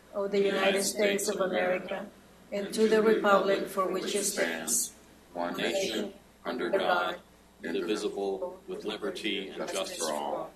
of the United States of America, and to the republic for which it stands, one nation, under God, indivisible, with liberty and justice for all.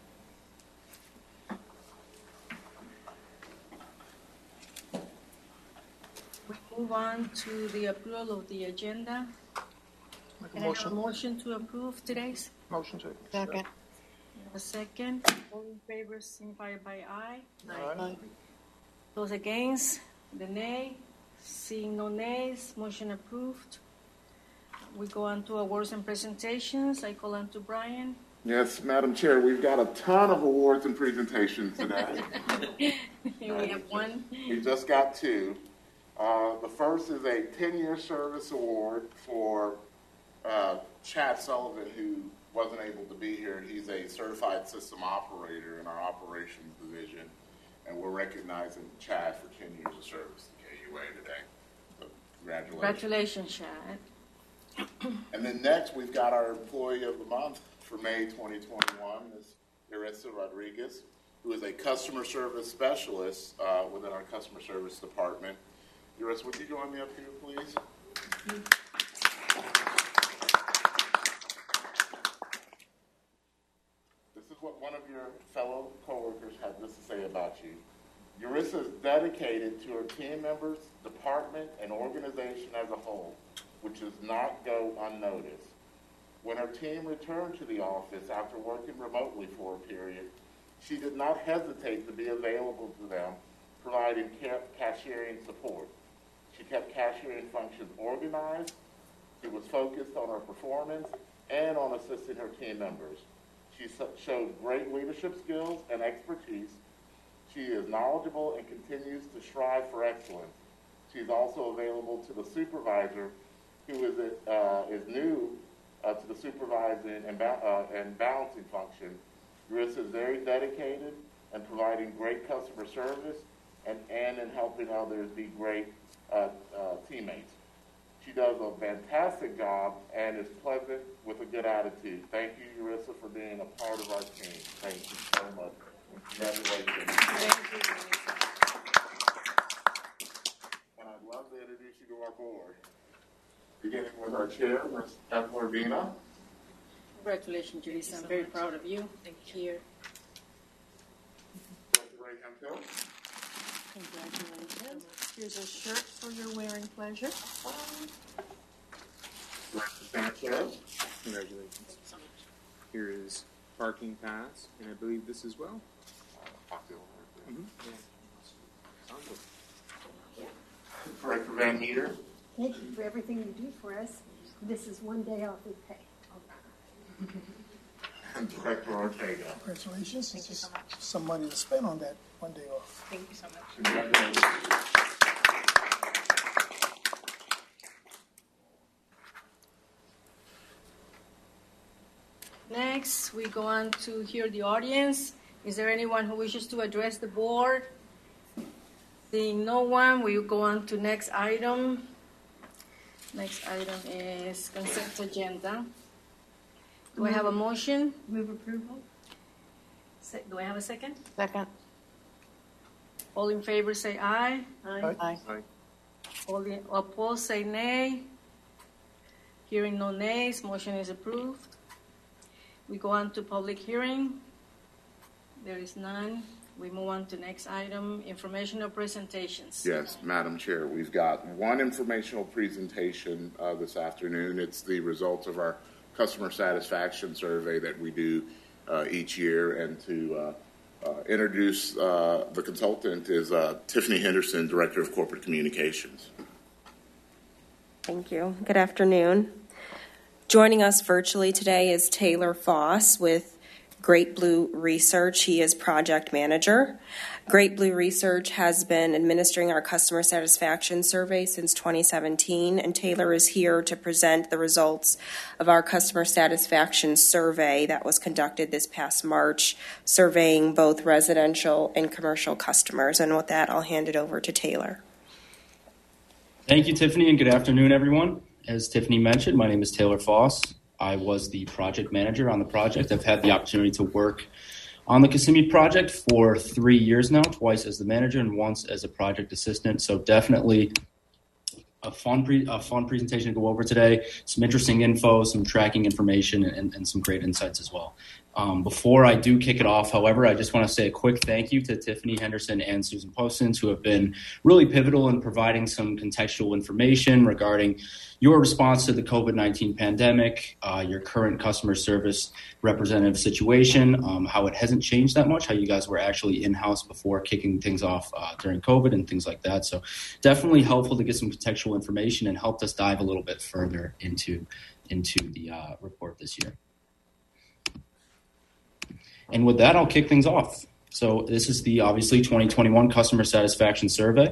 We move on to the approval of the agenda. Can I have a motion to approve today's? Motion to. Second. A second. All in favor, signify by aye. Aye. Those against, the nay. Seeing no nays, motion approved. We go on to awards and presentations. I call on to Brian. Yes, Madam Chair, we've got a ton of awards and presentations today. Here we have one. We just got two. The first is a 10-year service award for Chad Sullivan, who wasn't able to be here. He's a certified system operator in our operations division, and we're recognizing Chad for 10 years of service to KUA today. So congratulations. Congratulations, Chad. And then next, we've got our Employee of the Month for May 2021, Ms. Yarissa Rodriguez, who is a customer service specialist within our customer service department. Yarissa, would you join me up here, please? This is what one of your fellow coworkers had this to say about you. Yarissa is dedicated to her team members, department, and organization as a whole, which does not go unnoticed. When her team returned to the office after working remotely for a period, she did not hesitate to be available to them, providing cashiering support. She kept cashiering functions organized. She was focused on her performance and on assisting her team members. She showed great leadership skills and expertise. She is knowledgeable and continues to strive for excellence. She's also available to the supervisor, who is new to the supervising and balancing function. Yarissa is very dedicated in providing great customer service and in helping others be great teammates. She does a fantastic job and is pleasant with a good attitude. Thank you, Yarissa, for being a part of our team. Thank you so much. Congratulations. Thank you, Yarissa. And I'd love to introduce you to our board. Beginning with our chair, Ms. Ethel Urbina. Congratulations, Yarissa. I'm very proud of you. Thank you. Here. Until. Congratulations. Here's a shirt for your wearing pleasure. Sanchez. Congratulations. Here is parking pass, and I believe this as well. Director Van Meter. Thank you for everything you do for us. This is one day off with pay. And Director Ortega. Congratulations. It's just some money to spend on that one day off. Thank you so much. Congratulations. Next, we go on to hear the audience. Is there anyone who wishes to address the board? Seeing no one, we will go on to next item. Next item is consent agenda. Do I have a motion? Move approval. Do I have a second? Second. All in favor say aye. Aye. Aye. All opposed say nay. Hearing no nays, motion is approved. We go on to public hearing. There is none. We move on to next item, informational presentations. Yes, Madam Chair, we've got one informational presentation this afternoon. It's the results of our customer satisfaction survey that we do each year. And to introduce the consultant is Tiffany Henderson, Director of Corporate Communications. Thank you. Good afternoon. Joining us virtually today is Taylor Foss with Great Blue Research. He is project manager. Great Blue Research has been administering our customer satisfaction survey since 2017, and Taylor is here to present the results of our customer satisfaction survey that was conducted this past March, surveying both residential and commercial customers. And with that, I'll hand it over to Taylor. Thank you, Tiffany, and good afternoon, everyone. As Tiffany mentioned, my name is Taylor Foss. I was the project manager on the project. I've had the opportunity to work on the Kissimmee project for 3 years now, twice as the manager and once as a project assistant. So definitely a fun presentation to go over today, some interesting info, some tracking information, and some great insights as well. Before I do kick it off, however, I just want to say a quick thank you to Tiffany Henderson and Susan Postins, who have been really pivotal in providing some contextual information regarding your response to the COVID-19 pandemic, your current customer service representative situation, how it hasn't changed that much, how you guys were actually in-house before kicking things off during COVID and things like that. So definitely helpful to get some contextual information and helped us dive a little bit further into the report this year. And with that, I'll kick things off. So this is the, obviously, 2021 Customer Satisfaction Survey.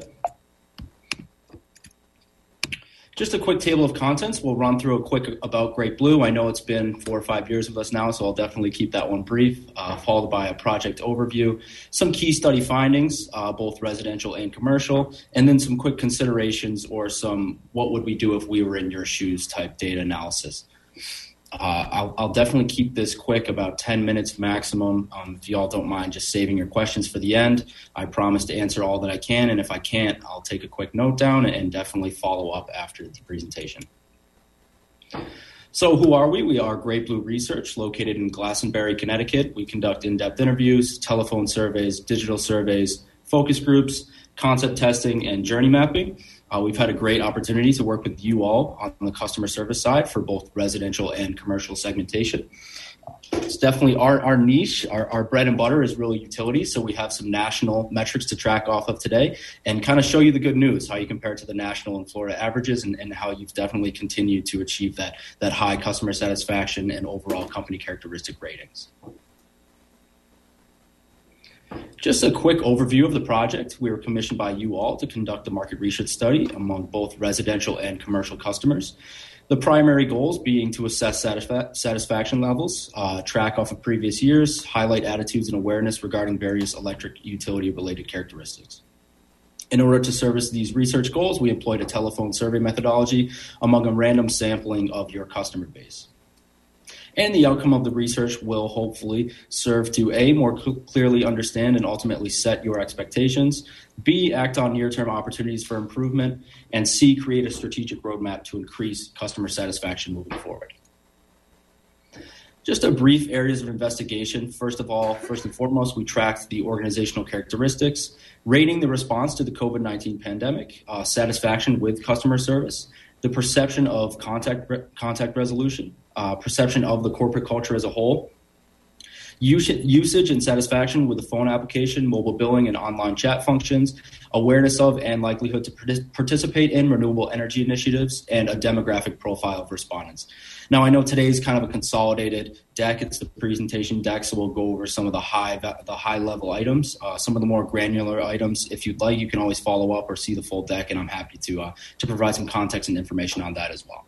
Just a quick table of contents. We'll run through a quick about Great Blue. I know it's been 4 or 5 years with us now, so I'll definitely keep that one brief, followed by a project overview, some key study findings, both residential and commercial, and then some quick considerations or some what would we do if we were in your shoes type data analysis. I'll definitely keep this quick, about 10 minutes maximum. If you all don't mind just saving your questions for the end, I promise to answer all that I can. And if I can't, I'll take a quick note down and definitely follow up after the presentation. So who are we? We are Great Blue Research, located in Glastonbury, Connecticut. We conduct in-depth interviews, telephone surveys, digital surveys, focus groups, concept testing, and journey mapping. We've had a great opportunity to work with you all on the customer service side for both residential and commercial segmentation. It's definitely our niche. Our bread and butter is really utility. So we have some national metrics to track off of today and kind of show you the good news, how you compare to the national and Florida averages and how you've definitely continued to achieve that high customer satisfaction and overall company characteristic ratings. Just a quick overview of the project. We were commissioned by you all to conduct a market research study among both residential and commercial customers. The primary goals being to assess satisfaction levels, track off of previous years, highlight attitudes and awareness regarding various electric utility-related characteristics. In order to service these research goals, we employed a telephone survey methodology among a random sampling of your customer base. And the outcome of the research will hopefully serve to A, more clearly understand and ultimately set your expectations, B, act on near-term opportunities for improvement, and C, create a strategic roadmap to increase customer satisfaction moving forward. Just a brief areas of investigation. First and foremost, we tracked the organizational characteristics, rating the response to the COVID-19 pandemic, satisfaction with customer service, the perception of contact resolution, perception of the corporate culture as a whole, usage and satisfaction with the phone application, mobile billing, and online chat functions, awareness of and likelihood to participate in renewable energy initiatives, and a demographic profile of respondents. Now, I know today's kind of a consolidated deck. It's the presentation deck, so we'll go over some of the high-level items. Some of the more granular items, if you'd like, you can always follow up or see the full deck, and I'm happy to provide some context and information on that as well.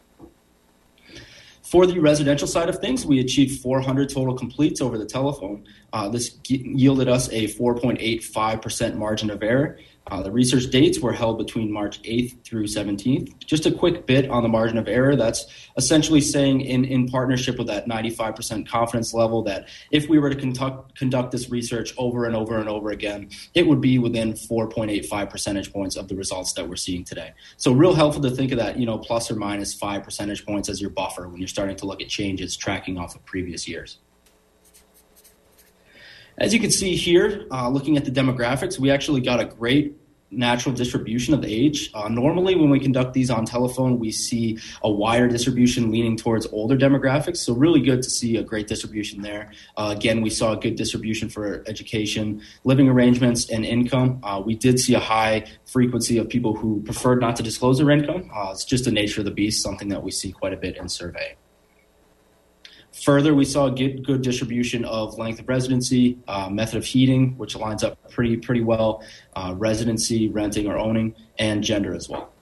For the residential side of things, we achieved 400 total completes over the telephone. This yielded us a 4.85% margin of error. The research dates were held between March 8th through 17th. Just a quick bit on the margin of error. That's essentially saying in partnership with that 95% confidence level that if we were to conduct this research over and over and over again, it would be within 4.85 percentage points of the results that we're seeing today. So real helpful to think of that, plus or minus 5 percentage points as your buffer when you're starting to look at changes tracking off of previous years. As you can see here, looking at the demographics, we actually got a great natural distribution of age. Normally, when we conduct these on telephone, we see a wider distribution leaning towards older demographics, so really good to see a great distribution there. Again, we saw a good distribution for education, living arrangements, and income. We did see a high frequency of people who preferred not to disclose their income. It's just the nature of the beast, something that we see quite a bit in survey. Further, we saw a good distribution of length of residency, method of heating, which lines up pretty well, residency, renting or owning, and gender as well.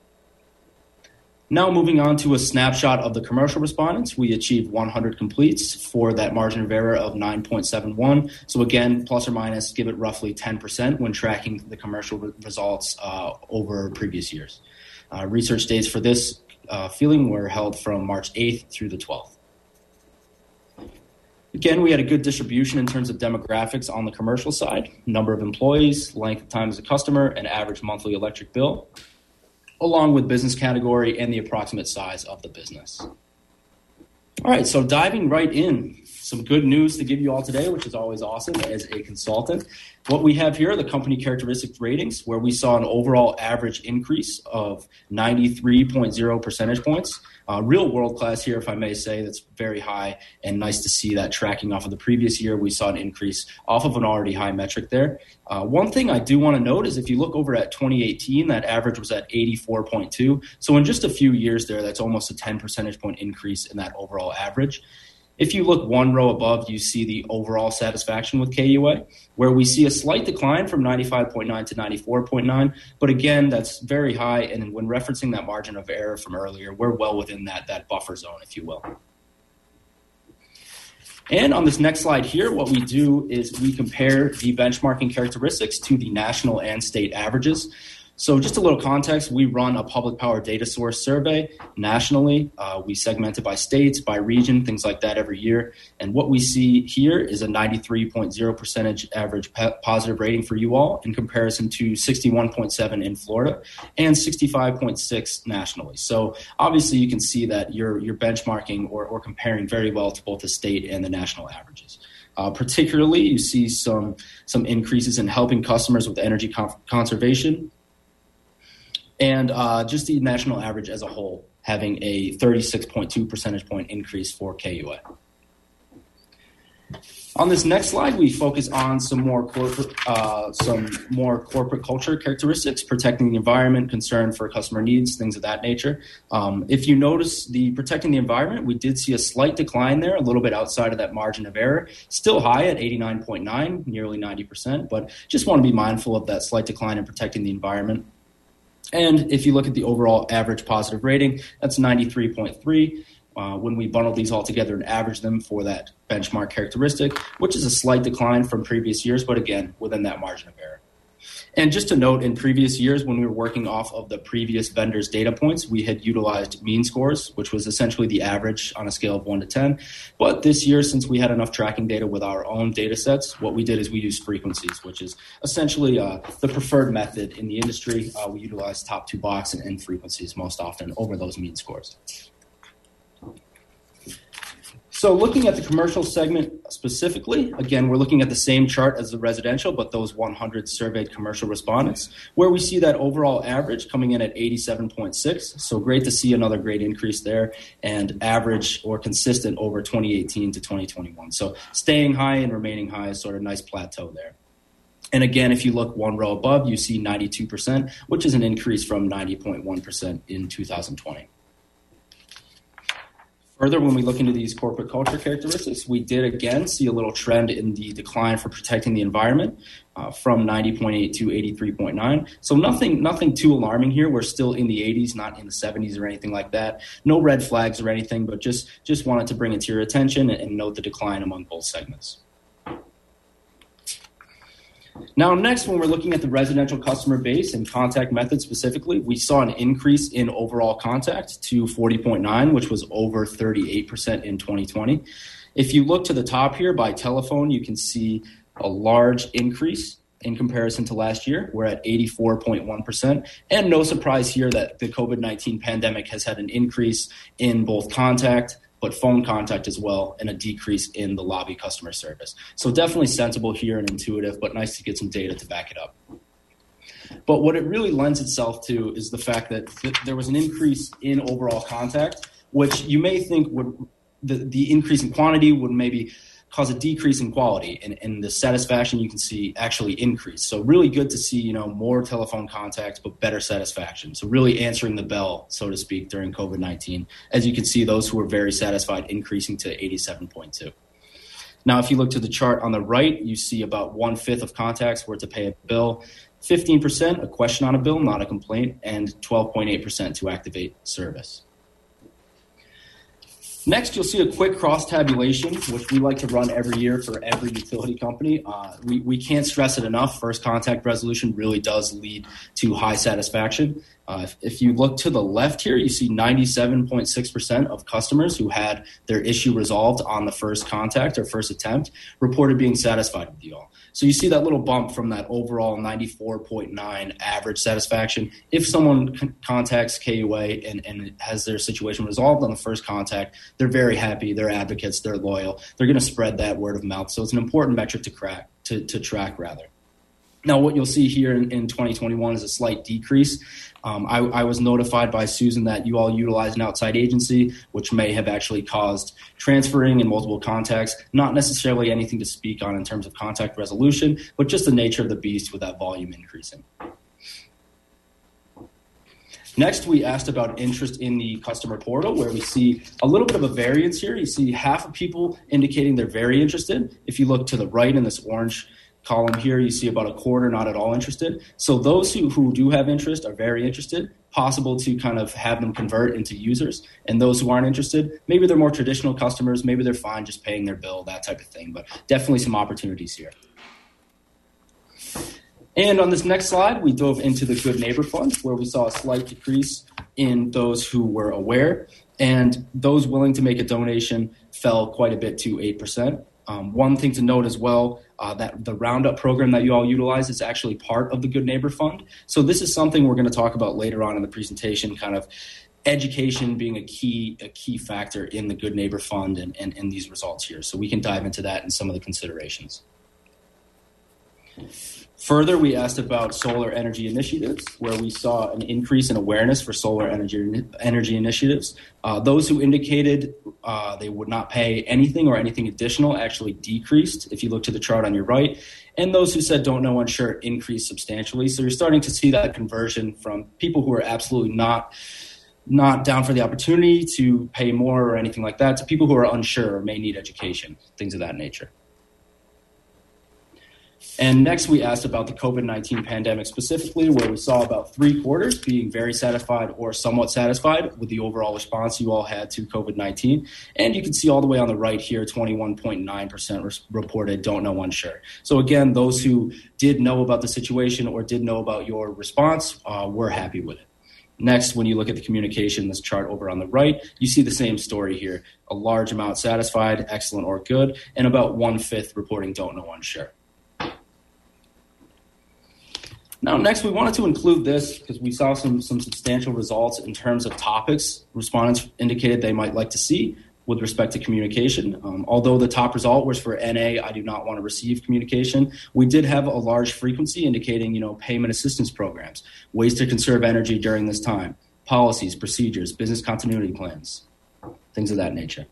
Now moving on to a snapshot of the commercial respondents, we achieved 100 completes for that margin of error of 9.71. So again, plus or minus, give it roughly 10% when tracking the commercial results over previous years. Research dates for this feeling were held from March 8th through the 12th. Again, we had a good distribution in terms of demographics on the commercial side, number of employees, length of time as a customer, and average monthly electric bill, along with business category and the approximate size of the business. All right, so diving right in, some good news to give you all today, which is always awesome as a consultant. What we have here are the company characteristics ratings, where we saw an overall average increase of 93.0 percentage points. Real world class here, if I may say. That's very high, and nice to see that tracking off of the previous year. We saw an increase off of an already high metric there. One thing I do want to note is if you look over at 2018, that average was at 84.2. So in just a few years there, that's almost a 10 percentage point increase in that overall average. If you look one row above, you see the overall satisfaction with KUA, where we see a slight decline from 95.9 to 94.9. But again, that's very high. And when referencing that margin of error from earlier, we're well within that buffer zone, if you will. And on this next slide here, what we do is we compare the benchmarking characteristics to the national and state averages. So just a little context, we run a public power data source survey nationally. We segment it by states, by region, things like that every year. And what we see here is a 93.0% average positive rating for you all in comparison to 61.7 in Florida and 65.6 nationally. So obviously you can see that you're benchmarking or comparing very well to both the state and the national averages. Particularly, you see some increases in helping customers with energy conservation, and just the national average as a whole, having a 36.2 percentage point increase for KUA. On this next slide, we focus on some more corporate culture characteristics, protecting the environment, concern for customer needs, things of that nature. If you notice the protecting the environment, we did see a slight decline there, a little bit outside of that margin of error, still high at 89.9, nearly 90%, but just want to be mindful of that slight decline in protecting the environment. And if you look at the overall average positive rating, that's 93.3. When we bundle these all together and average them for that benchmark characteristic, which is a slight decline from previous years, but again, within that margin of error. And just to note, in previous years, when we were working off of the previous vendor's data points, we had utilized mean scores, which was essentially the average on a scale of 1 to 10. But this year, since we had enough tracking data with our own data sets, what we did is we used frequencies, which is essentially the preferred method in the industry. We utilize top two box and frequencies most often over those mean scores. So looking at the commercial segment specifically, again, we're looking at the same chart as the residential, but those 100 surveyed commercial respondents, where we see that overall average coming in at 87.6. So great to see another great increase there, and average or consistent over 2018 to 2021. So staying high and remaining high is sort of a nice plateau there. And again, if you look one row above, you see 92%, which is an increase from 90.1% in 2020. Further, when we look into these corporate culture characteristics, we did again see a little trend in the decline for protecting the environment from 90.8 to 83.9. So nothing too alarming here. We're still in the 80s, not in the 70s or anything like that. No red flags or anything, but just wanted to bring it to your attention and note the decline among both segments. Now, next, when we're looking at the residential customer base and contact method specifically, we saw an increase in overall contact to 40.9, which was over 38% in 2020. If you look to the top here by telephone, you can see a large increase in comparison to last year. We're at 84.1%. And no surprise here that the COVID-19 pandemic has had an increase in both contact, but phone contact as well, and a decrease in the lobby customer service. So definitely sensible here and intuitive, but nice to get some data to back it up. But what it really lends itself to is the fact that there was an increase in overall contact, which you may think would the increase in quantity would maybe cause a decrease in quality, and the satisfaction you can see actually increase. So really good to see, more telephone contacts, but better satisfaction. So really answering the bell, so to speak, during COVID-19. As you can see, those who were very satisfied increasing to 87.2. Now, if you look to the chart on the right, you see about 1/5 of contacts were to pay a bill, 15% a question on a bill, not a complaint, and 12.8% to activate service. Next, you'll see a quick cross-tabulation, which we like to run every year for every utility company. We can't stress it enough. First contact resolution really does lead to high satisfaction. If you look to the left here, you see 97.6% of customers who had their issue resolved on the first contact or first attempt reported being satisfied with you all. So you see that little bump from that overall 94.9 average satisfaction. If someone contacts KUA and has their situation resolved on the first contact, they're very happy, they're advocates, they're loyal, they're going to spread that word of mouth. So it's an important metric to track. Now, what you'll see here in 2021 is a slight decrease. I was notified by Susan that you all utilize an outside agency, which may have actually caused transferring and multiple contacts. Not necessarily anything to speak on in terms of contact resolution, but just the nature of the beast with that volume increasing. Next, we asked about interest in the customer portal, where we see a little bit of a variance here. You see half of people indicating they're very interested. If you look to the right in this orange column here, you see about a quarter not at all interested. So those who do have interest are very interested, possible to kind of have them convert into users. And those who aren't interested, maybe they're more traditional customers, maybe they're fine just paying their bill, that type of thing, but definitely some opportunities here. And on this next slide, we dove into the Good Neighbor Fund, where we saw a slight decrease in those who were aware, and those willing to make a donation fell quite a bit to 8%. One thing to note as well, that the Roundup program that you all utilize is actually part of the Good Neighbor Fund. So this is something we're going to talk about later on in the presentation, kind of education being a key factor in the Good Neighbor Fund and these results here. So we can dive into that and some of the considerations. Further, we asked about solar energy initiatives, where we saw an increase in awareness for solar energy initiatives. Those who indicated they would not pay anything or anything additional actually decreased, if you look to the chart on your right. And those who said don't know, unsure increased substantially. So you're starting to see that conversion from people who are absolutely not down for the opportunity to pay more or anything like that to people who are unsure or may need education, things of that nature. And next, we asked about the COVID-19 pandemic specifically, where we saw about 3/4 being very satisfied or somewhat satisfied with the overall response you all had to COVID-19. And you can see all the way on the right here, 21.9% reported don't know, unsure. So again, those who did know about the situation or did know about your response were happy with it. Next, when you look at the communication, this chart over on the right, you see the same story here. A large amount satisfied, excellent or good, and about 1/5 reporting don't know, unsure. Now, next, we wanted to include this because we saw some substantial results in terms of topics respondents indicated they might like to see with respect to communication. Although the top result was for NA, I do not want to receive communication, we did have a large frequency indicating, payment assistance programs, ways to conserve energy during this time, policies, procedures, business continuity plans, things of that nature.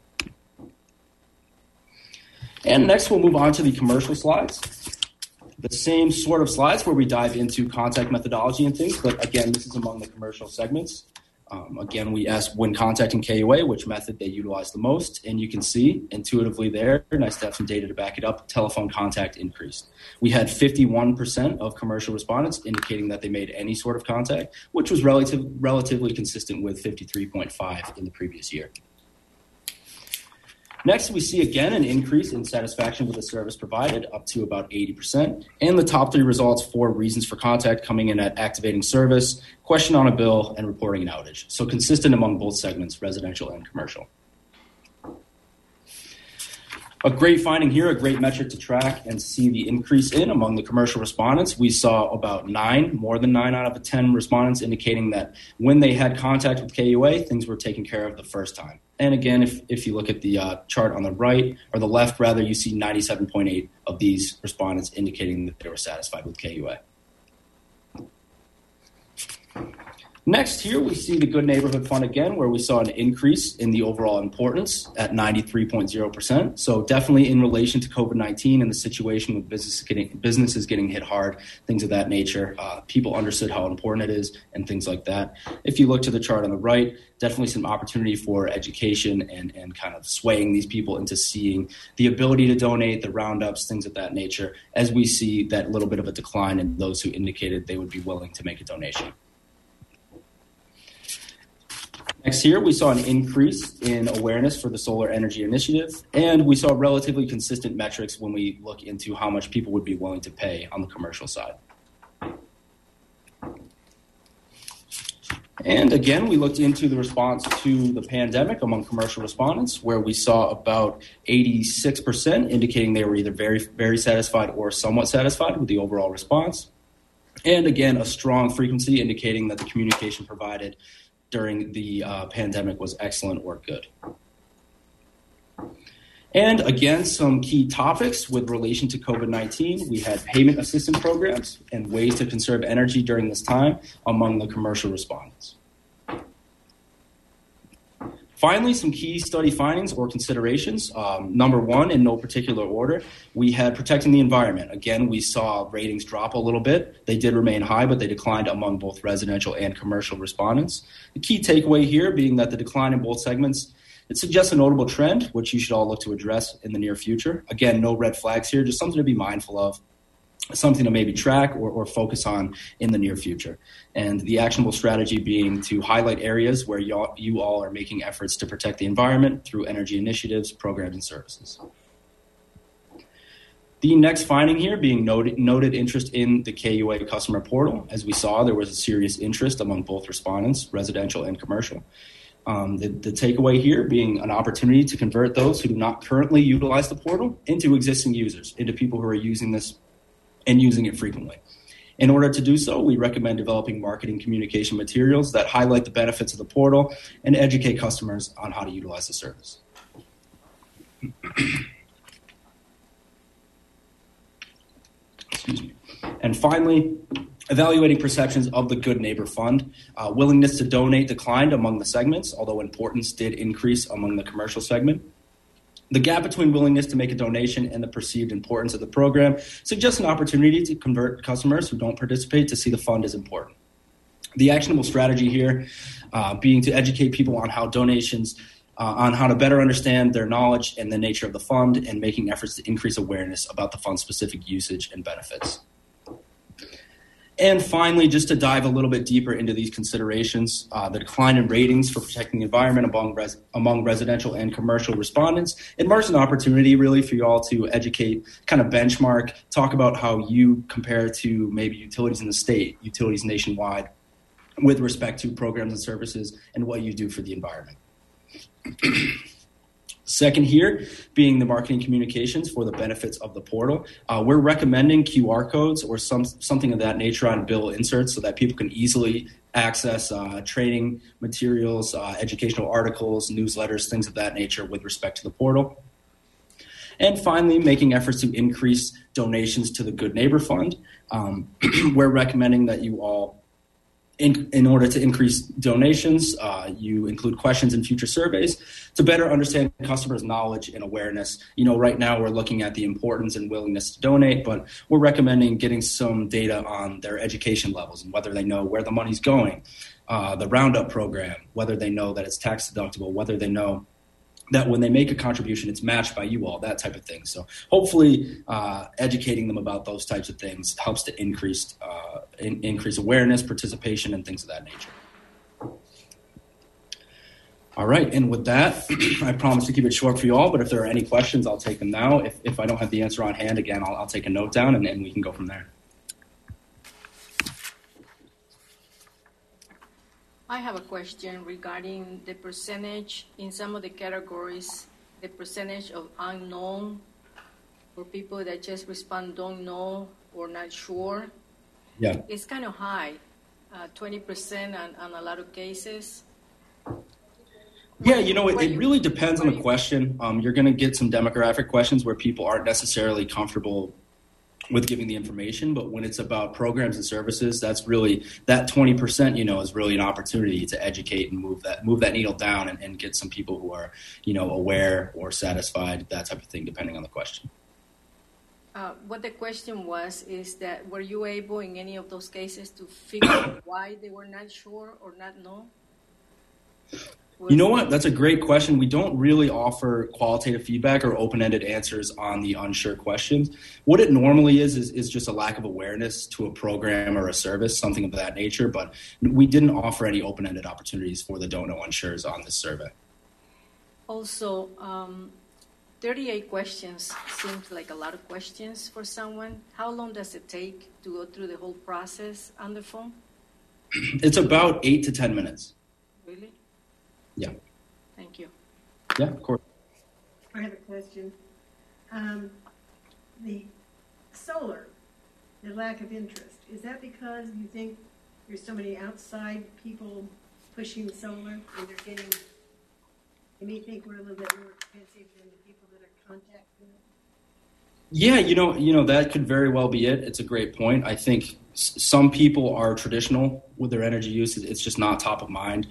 And next, we'll move on to the commercial slides. The same sort of slides where we dive into contact methodology and things, but again, this is among the commercial segments. Again, we asked when contacting KUA, which method they utilize the most, and you can see intuitively there, nice to have some data to back it up, telephone contact increased. We had 51% of commercial respondents indicating that they made any sort of contact, which was relatively consistent with 53.5 in the previous year. Next, we see again an increase in satisfaction with the service provided, up to about 80%, and the top 3 results for reasons for contact coming in at activating service, question on a bill, and reporting an outage. So consistent among both segments, residential and commercial. A great finding here, a great metric to track and see the increase in among the commercial respondents. We saw about more than 9 out of 10 respondents indicating that when they had contact with KUA, things were taken care of the first time. And again, if you look at the chart on the right, or the left rather, you see 97.8 of these respondents indicating that they were satisfied with KUA. Next, here we see the Good Neighborhood Fund again, where we saw an increase in the overall importance at 93.0%. So definitely in relation to COVID-19 and the situation with businesses getting hit hard, things of that nature. People understood how important it is and things like that. If you look to the chart on the right, definitely some opportunity for education and kind of swaying these people into seeing the ability to donate, the roundups, things of that nature, as we see that little bit of a decline in those who indicated they would be willing to make a donation. Next here, we saw an increase in awareness for the Solar Energy Initiative, and we saw relatively consistent metrics when we look into how much people would be willing to pay on the commercial side. And again, we looked into the response to the pandemic among commercial respondents, where we saw about 86% indicating they were either very, very satisfied or somewhat satisfied with the overall response. And again, a strong frequency indicating that the communication provided during the pandemic was excellent or good. And again, some key topics with relation to COVID-19. We had payment assistance programs and ways to conserve energy during this time among the commercial respondents. Finally, some key study findings or considerations. Number one, in no particular order, we had protecting the environment. Again, we saw ratings drop a little bit. They did remain high, but they declined among both residential and commercial respondents. The key takeaway here being that the decline in both segments, it suggests a notable trend, which you should all look to address in the near future. Again, no red flags here, just something to be mindful of, something to maybe track or focus on in the near future. And the actionable strategy being to highlight areas where you all are making efforts to protect the environment through energy initiatives, programs, and services. The next finding here being noted interest in the KUA customer portal. As we saw, there was a serious interest among both respondents, residential and commercial. The takeaway here being an opportunity to convert those who do not currently utilize the portal into existing users, into people who are using this and using it frequently. In order to do so, we recommend developing marketing communication materials that highlight the benefits of the portal and educate customers on how to utilize the service. Excuse me. And finally, evaluating perceptions of the Good Neighbor Fund. Willingness to donate declined among the segments, although importance did increase among the commercial segment. The gap between willingness to make a donation and the perceived importance of the program suggests an opportunity to convert customers who don't participate to see the fund as important. The actionable strategy here being to educate people on how donations, on how to better understand their knowledge and the nature of the fund, and making efforts to increase awareness about the fund's specific usage and benefits. And finally, just to dive a little bit deeper into these considerations, the decline in ratings for protecting the environment among residential and commercial respondents, it marks an opportunity really for you all to educate, kind of benchmark, talk about how you compare to maybe utilities in the state, utilities nationwide, with respect to programs and services and what you do for the environment. Second here, being the marketing communications for the benefits of the portal. We're recommending QR codes or something of that nature on bill inserts so that people can easily access training materials, educational articles, newsletters, things of that nature with respect to the portal. And finally, making efforts to increase donations to the Good Neighbor Fund. We're recommending that you all, in order to increase donations, you include questions in future surveys to better understand customers' knowledge and awareness. You know, right now we're looking at the importance and willingness to donate, but we're recommending getting some data on their education levels and whether they know where the money's going, the Roundup program, whether they know that it's tax deductible, whether they know that when they make a contribution, it's matched by you all, that type of thing. So hopefully educating them about those types of things helps to increase awareness, participation, and things of that nature. All right, and with that, I promise to keep it short for you all, but if there are any questions, I'll take them now. If I don't have the answer on hand, again, I'll take a note down and we can go from there. I have a question regarding the percentage in some of the categories, the percentage of unknown or people that just respond don't know or not sure. Yeah. It's kind of high, 20% on a lot of cases. Yeah, you know, it really depends on the question. You're going to get some demographic questions where people aren't necessarily comfortable with giving the information, but when it's about programs and services, that's really, that 20%, you know, is really an opportunity to educate and move that needle down and get some people who are, you know, aware or satisfied, that type of thing, depending on the question. What the question was is that were you able in any of those cases to figure out why they were not sure or not know? You know what? That's a great question. We don't really offer qualitative feedback or open-ended answers on the unsure questions. What it normally is just a lack of awareness to a program or a service, something of that nature. But we didn't offer any open-ended opportunities for the don't know unsures on this survey. Also, 38 questions seems like a lot of questions for someone. How long does it take to go through the whole process on the phone? It's about 8 to 10 minutes. Really? Yeah. Thank you. Yeah, of course. I have a question. The solar, the lack of interest, is that because you think there's so many outside people pushing solar and they're getting, you may think we're a little bit more expensive than the people that are contacting us? Yeah, you know that could very well be it. It's a great point. I think some people are traditional with their energy use. It's just not top of mind.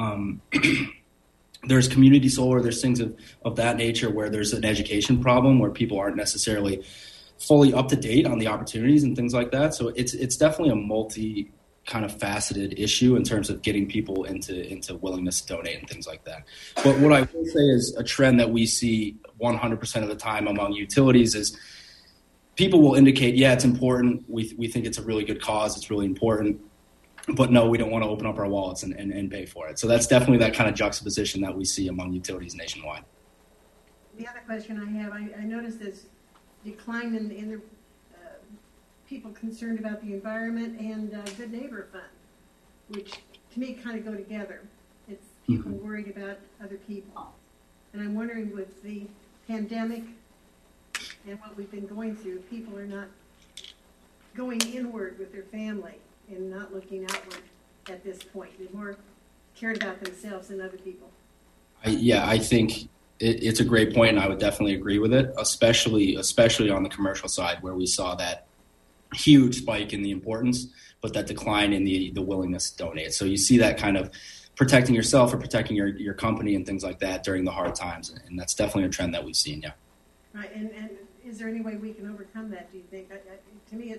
There's community solar. There's things of that nature where there's an education problem where people aren't necessarily fully up to date on the opportunities and things like that. So it's definitely a multi kind of faceted issue in terms of getting people into willingness to donate and things like that. But what I will say is a trend that we see 100% of the time among utilities is people will indicate, yeah, it's important. We think it's a really good cause. It's really important. But no, we don't want to open up our wallets and pay for it. So that's definitely that kind of juxtaposition that we see among utilities nationwide. The other question I have, I noticed this decline in the people concerned about the environment and Good Neighbor Fund, which to me kind of go together. It's people worried about other people. And I'm wondering with the pandemic and what we've been going through, people are not going inward with their family and not looking outward at this point. They're more cared about themselves than other people. I think it's a great point, and I would definitely agree with it, especially on the commercial side where we saw that huge spike in the importance, but that decline in the willingness to donate. So you see that kind of protecting yourself or protecting your company and things like that during the hard times, and that's definitely a trend that we've seen, yeah. Right, and is there any way we can overcome that, do you think? To me,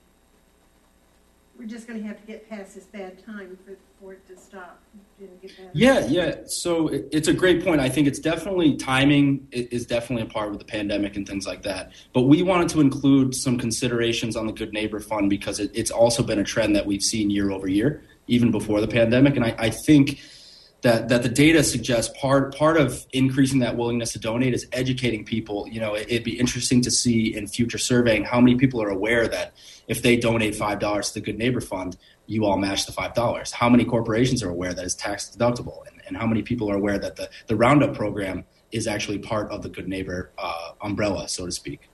we're just going to have to get past this bad time for it to stop and get better. Yeah. So it's a great point. I think it's definitely timing is definitely a part with the pandemic and things like that. But we wanted to include some considerations on the Good Neighbor Fund because it's also been a trend that we've seen year over year, even before the pandemic. And I think that the data suggests part of increasing that willingness to donate is educating people. You know, it'd be interesting to see in future surveying how many people are aware that if they donate $5 to the Good Neighbor Fund, you all match the $5. How many corporations are aware that it's tax deductible, and how many people are aware that the Roundup program is actually part of the Good Neighbor umbrella, so to speak.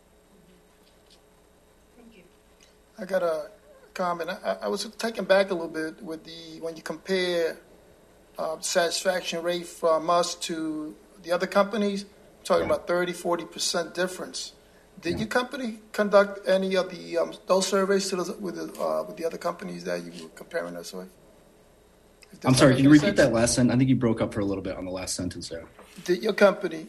Thank you. I got a comment. I was taken back a little bit with when you compare satisfaction rate from us to the other companies, I'm talking about 30-40% difference. Did your company conduct any of those surveys with the other companies that you were comparing us with? I'm sorry, can you repeat that last sentence? I think you broke up for a little bit on the last sentence there. Did your company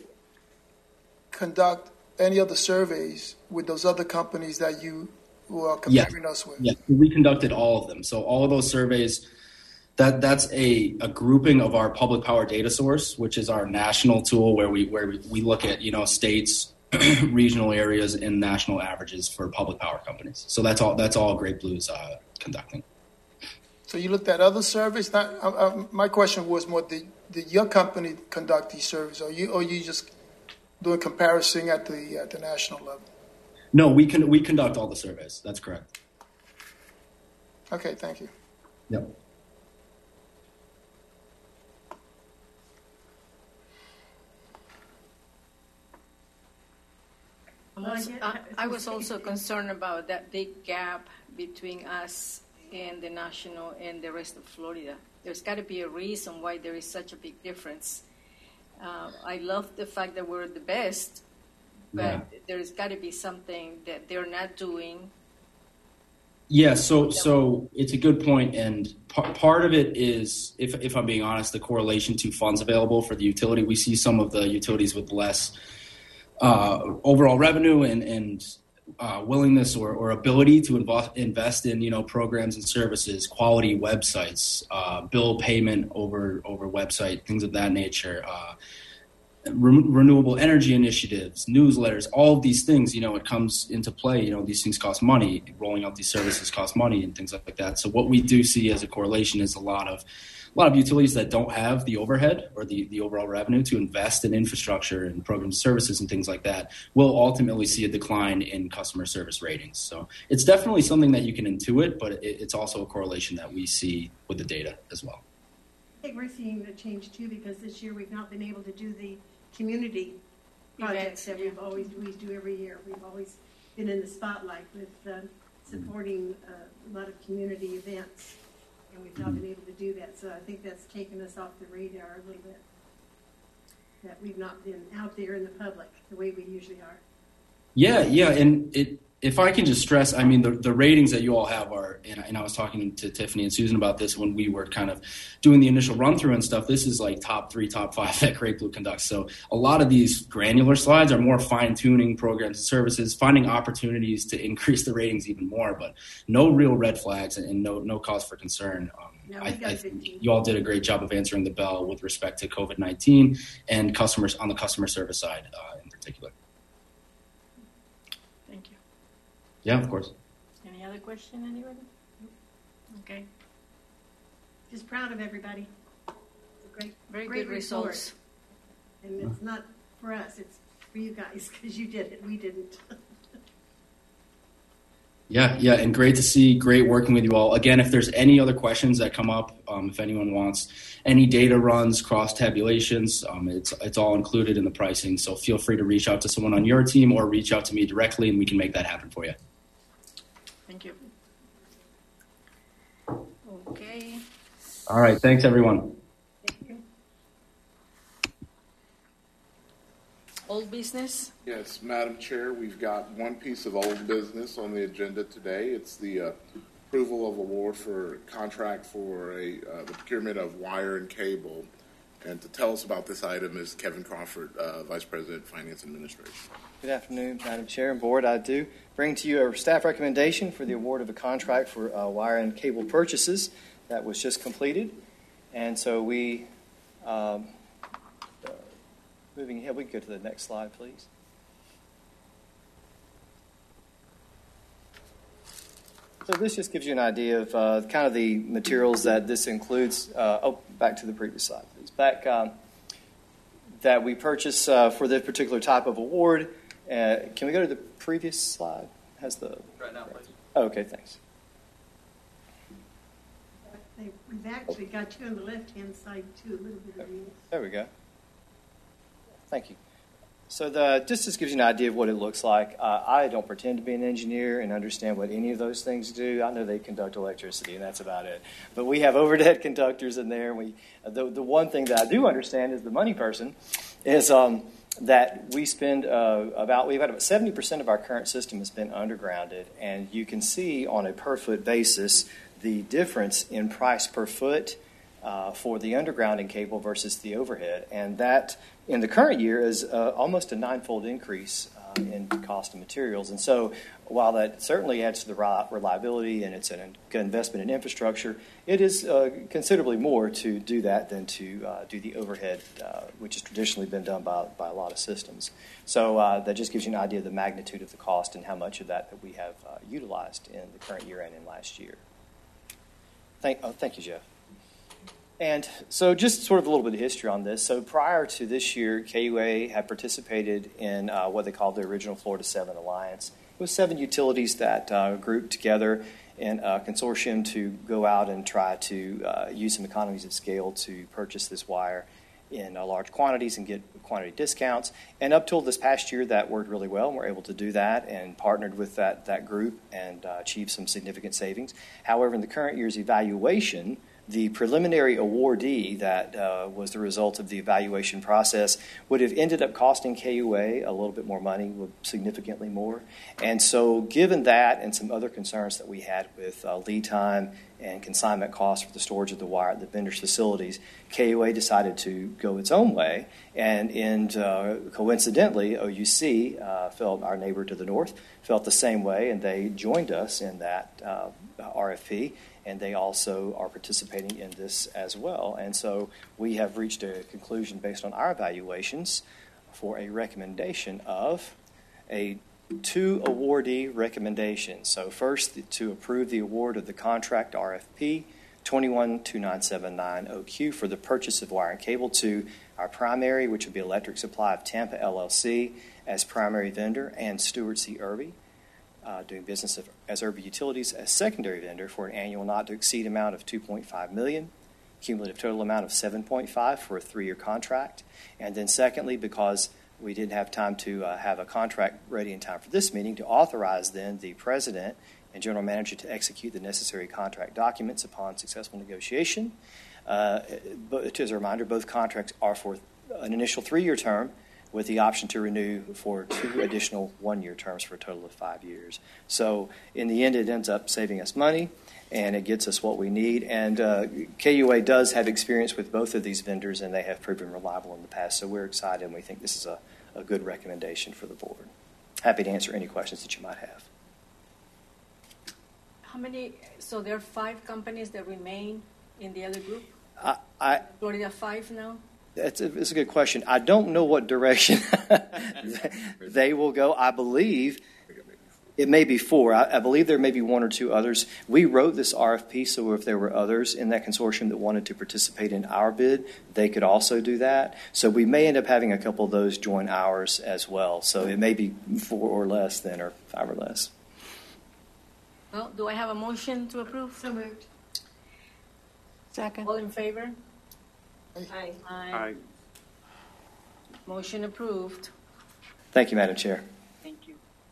conduct any other surveys with those other companies that you were comparing us with? Yes, we conducted all of them. So all of those surveys, that's a grouping of our public power data source, which is our national tool where we look at, states, regional areas, and national averages for public power companies. So that's all Great Blue's conducting. So you looked at other surveys? My question was more, did your company conduct these surveys, or you just doing comparison at the national level? No, we conduct all the surveys. That's correct. Okay, thank you. Yep. I was also concerned about that big gap between us and the national and the rest of Florida. There's got to be a reason why there is such a big difference. I love the fact that we're the best, but there's got to be something that they're not doing. Yeah, so it's a good point, and part of it is, if I'm being honest, the correlation to funds available for the utility. We see some of the utilities with less overall revenue and willingness or ability to invest in programs and services, quality websites, bill payment over website, things of that nature, renewable energy initiatives, newsletters, all of these things, it comes into play. These things cost money. Rolling out these services costs money and things like that. So what we do see as a correlation is a lot of utilities that don't have the overhead or the overall revenue to invest in infrastructure and program services and things like that will ultimately see a decline in customer service ratings. So it's definitely something that you can intuit, but it's also a correlation that we see with the data as well. I think we're seeing a change too, because this year we've not been able to do the community projects that we always do every year. We've always been in the spotlight with supporting a lot of community events. And we've not been able to do that, so I think that's taken us off the radar a little bit. That we've not been out there in the public the way we usually are. Yeah, and if I can just stress, I mean, the ratings that you all have are, and I was talking to Tiffany and Susan about this when we were kind of doing the initial run through and stuff. This is like top 3, top 5 that Great Blue conducts. So a lot of these granular slides are more fine tuning programs and services, finding opportunities to increase the ratings even more, but no real red flags and no cause for concern. I think you all did a great job of answering the bell with respect to COVID-19 and customers on the customer service side in particular. Thank you. Yeah, of course. Any other question, anybody? Okay. Just proud of everybody. It's a very great good results. And it's not for us, it's for you guys, because you did it. We didn't. Yeah, and great working with you all. Again, if there's any other questions that come up, if anyone wants any data runs, cross tabulations, it's all included in the pricing. So feel free to reach out to someone on your team or reach out to me directly, and we can make that happen for you. Thank you. Okay. All right, thanks everyone. Thank you. Old business? Yes, Madam Chair, we've got one piece of old business on the agenda today. It's the approval of award for contract for the procurement of wire and cable. And to tell us about this item is Kevin Crawford, Vice President, Finance and Administration. Good afternoon, Madam Chair and Board. I do bring to you a staff recommendation for the award of a contract for wire and cable purchases that was just completed. And so we... moving ahead, we can go to the next slide, please. So this just gives you an idea of kind of the materials that this includes. Back to the previous slide, please. That we purchase for this particular type of award. Can we go to the previous slide? Right now, please. Oh, okay, thanks. We've actually got you on the left-hand side, too, a little bit of these. There we go. Thank you. So just gives you an idea of what it looks like. I don't pretend to be an engineer and understand what any of those things do. I know they conduct electricity, and that's about it. But we have overhead conductors in there. The one thing that I do understand as the money person is that we spend about 70% of our current system has been undergrounded, and you can see on a per-foot basis the difference in price per foot for the undergrounding cable versus the overhead. And that, in the current year, is almost a 9-fold increase in cost of materials. And so while that certainly adds to the reliability and it's an investment in infrastructure, it is considerably more to do that than to do the overhead, which has traditionally been done by a lot of systems. So that just gives you an idea of the magnitude of the cost and how much of that we have utilized in the current year and in last year. Thank you, Jeff. And so just sort of a little bit of history on this. So prior to this year, KUA had participated in what they called the original Florida 7 Alliance. It was 7 utilities that grouped together in a consortium to go out and try to use some economies of scale to purchase this wire in large quantities and get quantity discounts. And up till this past year, that worked really well, and we're able to do that and partnered with that group and achieved some significant savings. However, in the current year's evaluation, the preliminary awardee that was the result of the evaluation process would have ended up costing KUA a little bit more money, significantly more. And so given that and some other concerns that we had with lead time and consignment costs for the storage of the wire at the vendors' facilities, KUA decided to go its own way, and coincidentally, OUC felt, our neighbor to the north, felt the same way, and they joined us in that RFP, and they also are participating in this as well. And so we have reached a conclusion based on our evaluations for a recommendation of a 2 awardee recommendations. So first, to approve the award of the contract RFP 21-2979-OQ for the purchase of wire and cable to our primary, which would be Electric Supply of Tampa, LLC, as primary vendor, and Stuart C. Irby, doing business as Irby Utilities as secondary vendor for an annual not to exceed amount of $2.5 million, cumulative total amount of $7.5 for a 3-year contract. And then secondly, because we didn't have time to have a contract ready in time for this meeting, to authorize then the president and general manager to execute the necessary contract documents upon successful negotiation. But as a reminder, both contracts are for an initial 3-year term with the option to renew for 2 additional 1-year terms for a total of 5 years. So in the end, it ends up saving us money, and it gets us what we need. And KUA does have experience with both of these vendors, and they have proven reliable in the past. So we're excited, and we think this is a good recommendation for the board. Happy to answer any questions that you might have. How many, so there are 5 companies that remain in the other group? Florida 5 now? It's a good question. I don't know what direction they will go. I believe it may be 4. I believe there may be 1 or 2 others. We wrote this RFP, so if there were others in that consortium that wanted to participate in our bid, they could also do that. So we may end up having a couple of those join ours as well. So it may be 4 or less then, or 5 or less. Well, do I have a motion to approve? So moved. All in favor? Aye. Aye. Motion approved. Thank you, Madam Chair. Thank you.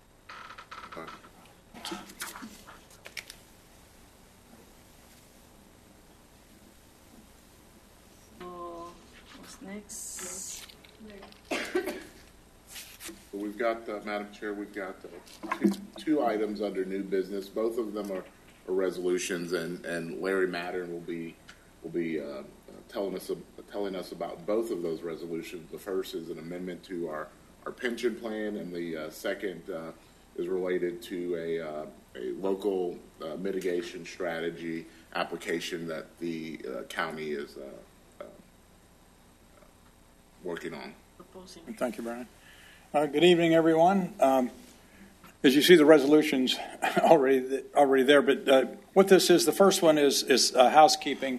So, what's next? We've got, Madam Chair, we've got two items under new business. Both of them are resolutions, and Larry Mattern will be telling us about both of those resolutions. The first is an amendment to our pension plan, and the second is related to a local mitigation strategy application that the county is working on. Proposing. Thank you, Brian. Good evening, everyone. As you see, the resolution's already there, but what this is, the first one is housekeeping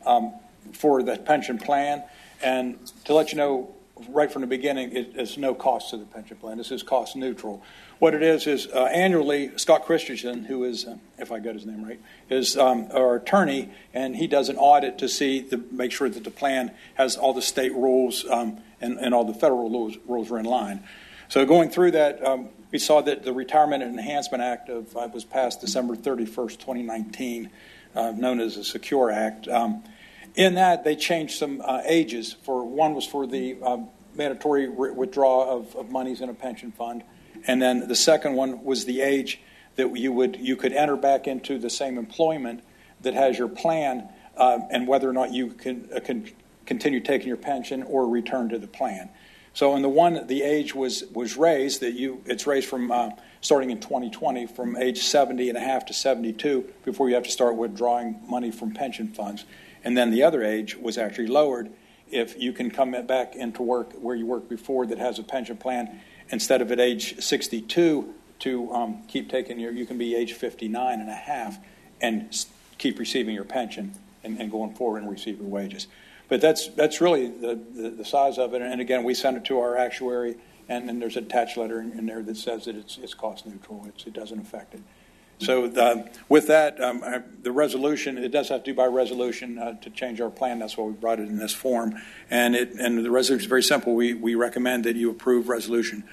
for the pension plan. And to let you know right from the beginning, it's no cost to the pension plan. This is cost neutral. What it is annually, Scott Christensen, who is, if I got his name right, is our attorney, and he does an audit to make sure that the plan has all the state rules and all the federal rules are in line. So going through that, we saw that the Retirement and Enhancement Act was passed December 31st, 2019, known as the Secure Act. In that, they changed some ages. One was for the mandatory withdrawal of monies in a pension fund, and then the second one was the age that you could enter back into the same employment that has your plan, and whether or not you can continue taking your pension or return to the plan. So in the one, the age was raised, it's raised from starting in 2020 from age 70 and a half to 72 before you have to start withdrawing money from pension funds. And then the other age was actually lowered if you can come back into work where you worked before that has a pension plan. Instead of at age 62 to keep taking you can be age 59 and a half and keep receiving your pension and going forward and receive your wages. But that's really the size of it. And again, we send it to our actuary, and then there's an attached letter in there that says that it's cost neutral. It doesn't affect it. So with that, the resolution, it does have to do by resolution to change our plan. That's why we brought it in this form. And the resolution is very simple. We recommend that you approve Resolution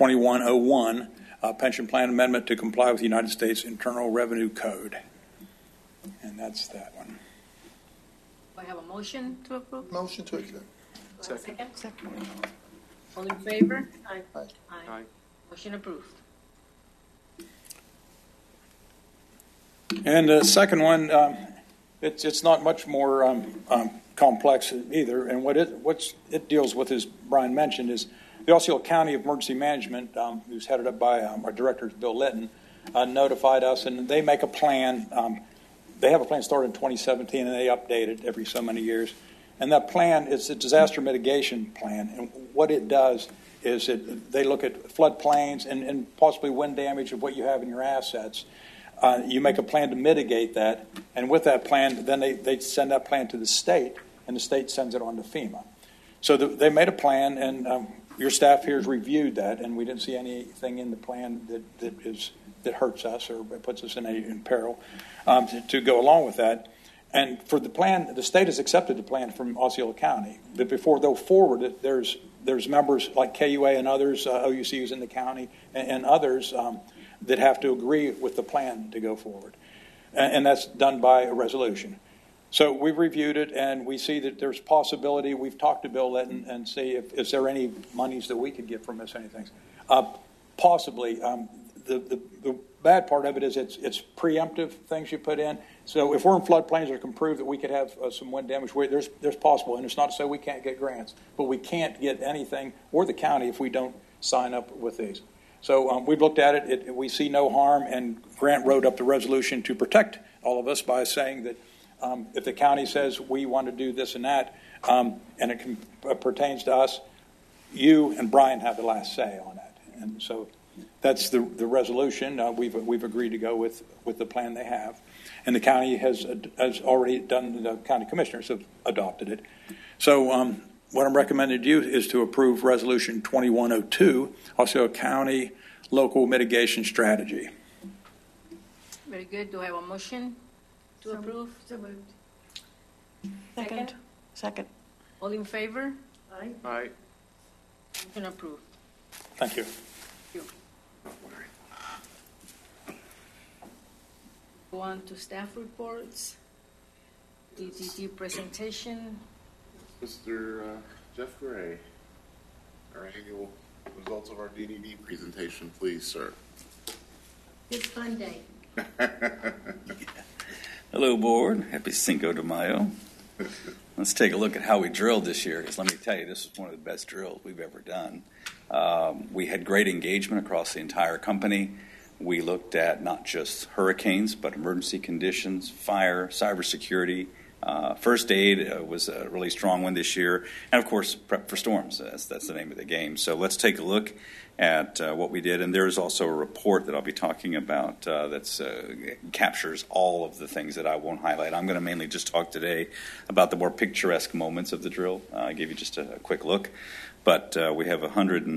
2101, Pension Plan Amendment to comply with the United States Internal Revenue Code. And that's that one. Do I have a motion to approve? Motion to accept. Second. All in favor? Aye. Aye. Motion approved. And the second one It's not much more complex either. And what it deals with, as Brian mentioned, is the Osceola County Emergency Management, who's headed up by our director, Bill Litton, notified us, and they make a plan. They have a plan started in 2017, and they update it every so many years. And that plan is a disaster mitigation plan. And what it does is they look at floodplains and possibly wind damage of what you have in your assets. You make a plan to mitigate that, and with that plan, then they send that plan to the state, and the state sends it on to FEMA. So they made a plan, and your staff here has reviewed that, and we didn't see anything in the plan that hurts us or puts us in peril to go along with that. And for the plan, the state has accepted the plan from Osceola County. But before they'll forward it, there's members like KUA and others, OUCUs in the county, and others that have to agree with the plan to go forward. And that's done by a resolution. So we've reviewed it, and we see that there's possibility. We've talked to Bill Litton and see if is there any monies that we could get from this, anything. Possibly. The bad part of it is it's preemptive things you put in. So if we're in floodplains that can prove that we could have some wind damage, there's possible. And it's not to say we can't get grants, but we can't get anything, or the county, if we don't sign up with these. So we've looked at it. We see no harm, and Grant wrote up the resolution to protect all of us by saying that if the county says we want to do this and that, and it pertains to us, you and Brian have the last say on that. And so that's the resolution. We've agreed to go with the plan they have, and the county has already done. The county commissioners have adopted it. So what I'm recommending to you is to approve Resolution 2102, Osceola County Local Mitigation Strategy. Very good. Do I have a motion to approve? So moved. Second. All in favor? Aye. Aye. You can approve. Thank you. Go on to staff reports, DDD presentation. Mr. Jeff Gray, our annual results of our DDD presentation, please, sir. It's fun day. Hello, board. Happy Cinco de Mayo. Let's take a look at how we drilled this year, because let me tell you, this is one of the best drills we've ever done. We had great engagement across the entire company. We looked at not just hurricanes, but emergency conditions, fire, cybersecurity. First aid was a really strong one this year. And, of course, prep for storms. That's the name of the game. So let's take a look at what we did. And there's also a report that I'll be talking about that captures all of the things that I won't highlight. I'm going to mainly just talk today about the more picturesque moments of the drill. I gave you just a quick look. But we have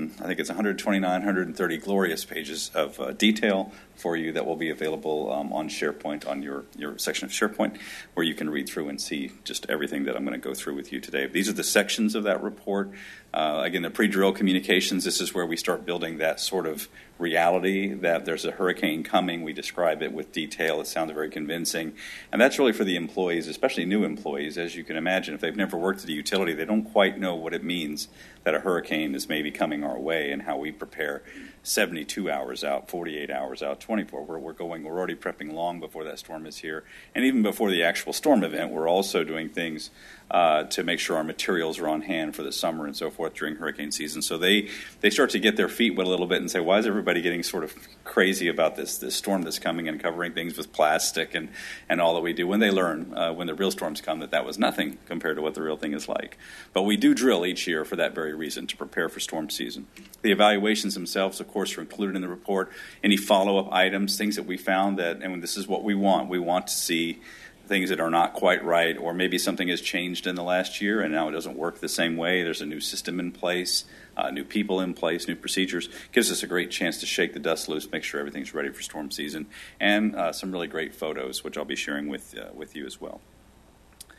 129, 130 glorious pages of detail for you that will be available on SharePoint, on your section of SharePoint, where you can read through and see just everything that I'm going to go through with you today. These are the sections of that report. Again, the pre-drill communications, this is where we start building that sort of reality that there's a hurricane coming. We describe it with detail. It sounds very convincing. And that's really for the employees, especially new employees. As you can imagine, if they've never worked at a utility, they don't quite know what it means that a hurricane is maybe coming our way and how we prepare 72 hours out, 48 hours out, 24. We're already prepping long before that storm is here. And even before the actual storm event, we're also doing things to make sure our materials are on hand for the summer and so forth during hurricane season. So they start to get their feet wet a little bit and say, why is everybody getting sort of crazy about this storm that's coming and covering things with plastic and all that we do? When they learn, when the real storms come, that was nothing compared to what the real thing is like. But we do drill each year for that very reason, to prepare for storm season. The evaluations themselves, of course, are included in the report. Any follow-up items, things that we found and this is what we want. We want to see things that are not quite right, or maybe something has changed in the last year and now it doesn't work the same way. There's a new system in place, new people in place, new procedures. Gives us a great chance to shake the dust loose, make sure everything's ready for storm season, and some really great photos, which I'll be sharing with you as well.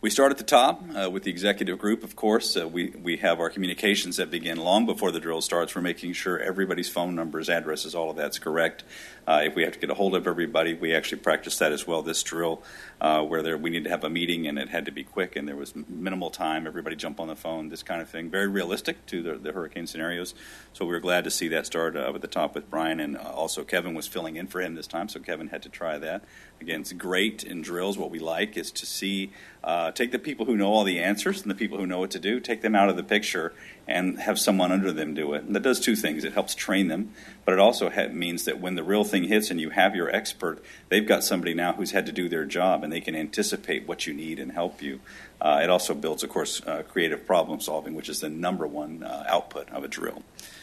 We start at the top with the executive group, of course. We have our communications that begin long before the drill starts. We're making sure everybody's phone numbers, addresses, all of that's correct. If we have to get a hold of everybody, we actually practice that as well this drill, where we need to have a meeting and it had to be quick and there was minimal time. Everybody jump on the phone, this kind of thing. Very realistic to the hurricane scenarios. So we were glad to see that start at the top with Brian, and also Kevin was filling in for him this time, so Kevin had to try that. Again, it's great in drills. What we like is to see, take the people who know all the answers and the people who know what to do, take them out of the picture and have someone under them do it. And that does two things. It helps train them, but it also means that when the real thing hits and you have your expert, they've got somebody now who's had to do their job and they can anticipate what you need and help you. It also builds, of course, creative problem solving, which is the number one output of a drill.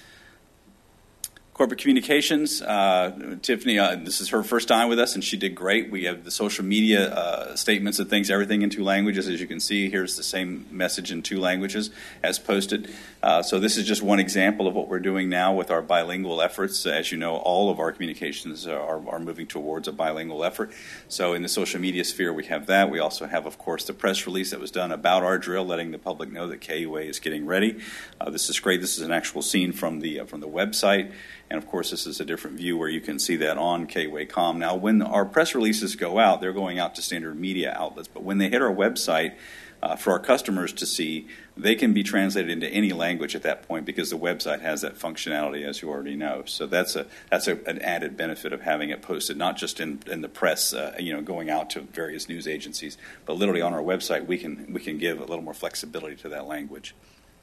Corporate communications, Tiffany, this is her first time with us, and she did great. We have the social media statements and things, everything in 2 languages. As you can see, here's the same message in 2 languages as posted. So this is just one example of what we're doing now with our bilingual efforts. As you know, all of our communications are moving towards a bilingual effort. So in the social media sphere, we have that. We also have, of course, the press release that was done about our drill, letting the public know that KUA is getting ready. This is great. This is an actual scene from the website. And, of course, this is a different view where you can see that on KUA.com. Now, when our press releases go out, they're going out to standard media outlets. But when they hit our website for our customers to see, they can be translated into any language at that point because the website has that functionality, as you already know. So that's an added benefit of having it posted, not just in the press, going out to various news agencies, but literally on our website, we can give a little more flexibility to that language.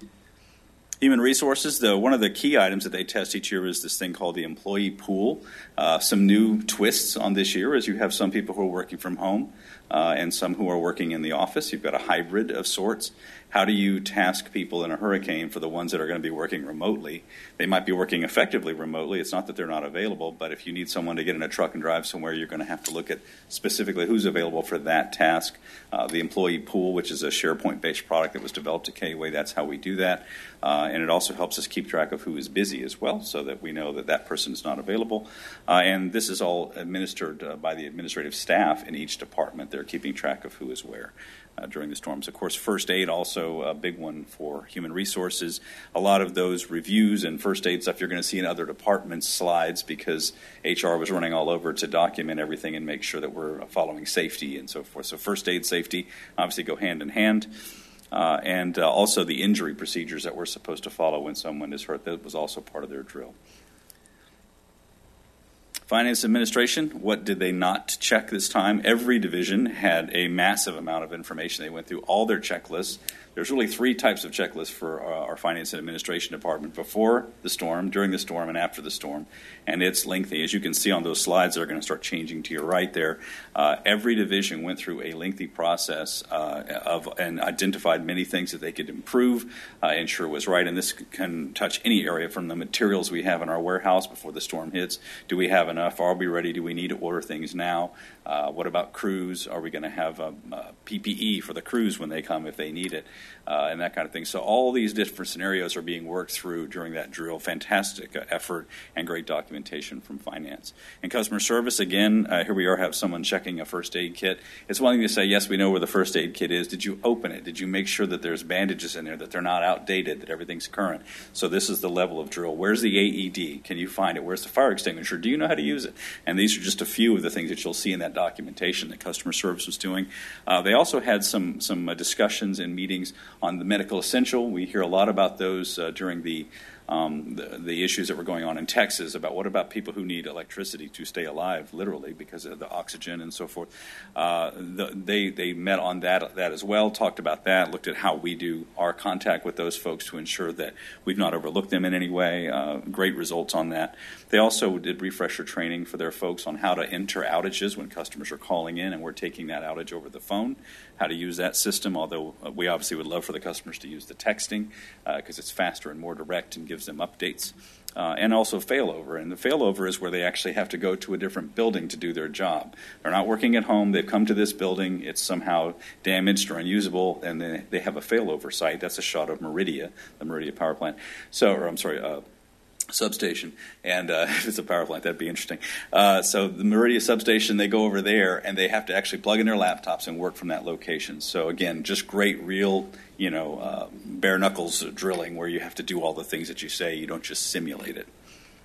Human resources, one of the key items that they test each year is this thing called the employee pool. Some new twists on this year is you have some people who are working from home and some who are working in the office. You've got a hybrid of sorts. How do you task people in a hurricane for the ones that are going to be working remotely? They might be working effectively remotely. It's not that they're not available, but if you need someone to get in a truck and drive somewhere, you're going to have to look at specifically who's available for that task. The employee pool, which is a SharePoint-based product that was developed at KUA, that's how we do that. And it also helps us keep track of who is busy as well so that we know that that person is not available. And this is all administered by the administrative staff in each department. They're keeping track of who is where during the storms. Of course, first aid, also a big one for human resources. A lot of those reviews and first aid stuff you're going to see in other departments' slides because HR was running all over to document everything and make sure that we're following safety and so forth. So first aid, safety obviously go hand in hand. And also the injury procedures that we're supposed to follow when someone is hurt. That was also part of their drill. Finance administration, what did they not check this time? Every division had a massive amount of information. They went through all their checklists. There's really 3 types of checklists for our finance and administration department: before the storm, during the storm, and after the storm. And it's lengthy. As you can see on those slides that are going to start changing to your right there, every division went through a lengthy process and identified many things that they could improve, ensure was right. And this can touch any area from the materials we have in our warehouse before the storm hits. Do we have enough? Are we ready? Do we need to order things now? What about crews? Are we going to have PPE for the crews when they come if they need it? And that kind of thing. So all these different scenarios are being worked through during that drill. Fantastic effort and great documentation from finance. And customer service, again, here we have someone checking a first aid kit. It's one thing to say, yes, we know where the first aid kit is. Did you open it? Did you make sure that there's bandages in there, that they're not outdated, that everything's current? So this is the level of drill. Where's the AED? Can you find it? Where's the fire extinguisher? Do you know how to use it? And these are just a few of the things that you'll see in that documentation that customer service was doing. They also had some discussions and meetings on the medical essential. We hear a lot about those during the issues that were going on in Texas about what about people who need electricity to stay alive, literally, because of the oxygen and so forth. They met on that as well, talked about that, looked at how we do our contact with those folks to ensure that we've not overlooked them in any way. Great results on that. They also did refresher training for their folks on how to enter outages when customers are calling in and we're taking that outage over the phone, how to use that system, although we obviously would love for the customers to use the texting because it's faster and more direct and gives them updates. And also failover. And the failover is where they actually have to go to a different building to do their job. They're not working at home. They've come to this building. It's somehow damaged or unusable, and then they have a failover site. That's a shot of Meridia, the Meridia power plant. substation, and if it's a power plant, that'd be interesting. So the Meridia substation, they go over there, and they have to actually plug in their laptops and work from that location. So again, just great, real, bare knuckles drilling where you have to do all the things that you say. You don't just simulate it.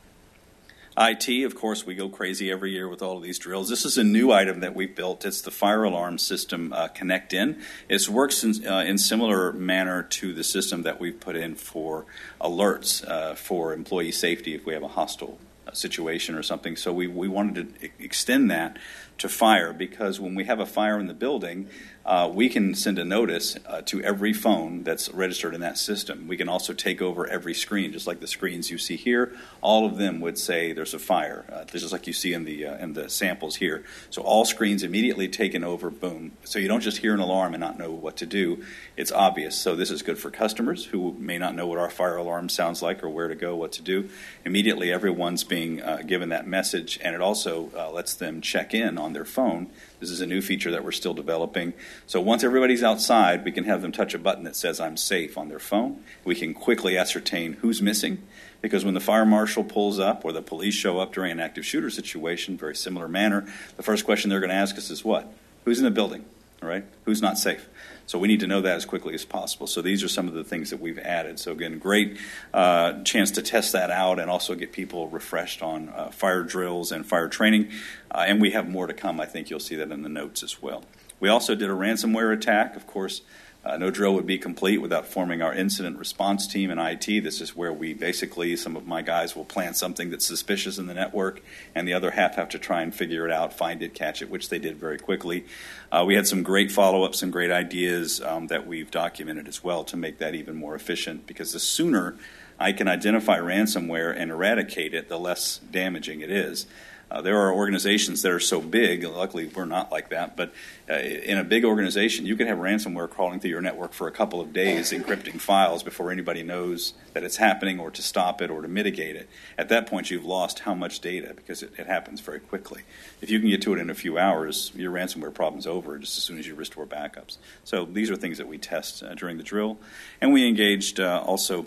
IT, of course, we go crazy every year with all of these drills. This is a new item that we built. It's the fire alarm system Connect-In. It works in similar manner to the system that we've put in for alerts for employee safety if we have a hostile situation or something. So we wanted to extend that to fire, because when we have a fire in the building, we can send a notice to every phone that's registered in that system. We can also take over every screen, just like the screens you see here. All of them would say there's a fire, just like you see in the samples here. So all screens immediately taken over, boom. So you don't just hear an alarm and not know what to do. It's obvious. So this is good for customers who may not know what our fire alarm sounds like or where to go, what to do. Immediately everyone's being given that message, and it also lets them check in on their phone. This is a new feature that we're still developing. So once everybody's outside, we can have them touch a button that says I'm safe on their phone. We can quickly ascertain who's missing, because when the fire marshal pulls up or the police show up during an active shooter situation, very similar manner, the first question they're going to ask us is what? Who's in the building? All right? Who's not safe? So we need to know that as quickly as possible. So these are some of the things that we've added. So again, great chance to test that out and also get people refreshed on fire drills and fire training. And we have more to come. I think you'll see that in the notes as well. We also did a ransomware attack. Of course, no drill would be complete without forming our incident response team in IT. This is where we basically, some of my guys will plant something that's suspicious in the network, and the other half have to try and figure it out, find it, catch it, which they did very quickly. We had some great follow-ups, some great ideas that we've documented as well to make that even more efficient, because the sooner I can identify ransomware and eradicate it, the less damaging it is. There are organizations that are so big, luckily we're not like that, but in a big organization, you can have ransomware crawling through your network for a couple of days, encrypting files before anybody knows that it's happening or to stop it or to mitigate it. At that point, you've lost how much data, because it happens very quickly. If you can get to it in a few hours, your ransomware problem's over just as soon as you restore backups. So these are things that we test during the drill. And we engaged also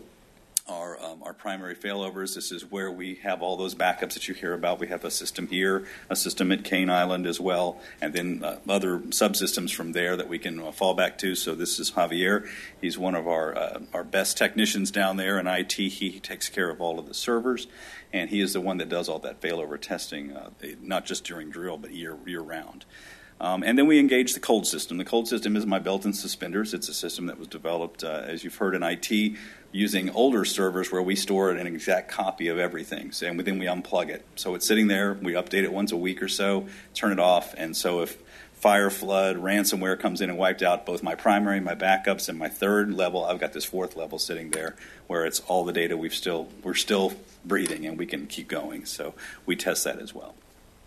our primary failovers. This is where we have all those backups that you hear about. We have a system here, a system at Cane Island as well, and then other subsystems from there that we can fall back to. So this is Javier. He's one of our best technicians down there in IT. He takes care of all of the servers, and he is the one that does all that failover testing, not just during drill, but year round. And then we engage the cold system. The cold system is my belt and suspenders. It's a system that was developed, as you've heard in IT, using older servers where we store an exact copy of everything. And then we unplug it. So it's sitting there. We update it once a week or so, turn it off. And so if fire, flood, ransomware comes in and wiped out both my primary, my backups, and my third level, I've got this fourth level sitting there where it's all the data we're still breathing and we can keep going. So we test that as well.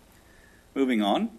Moving on.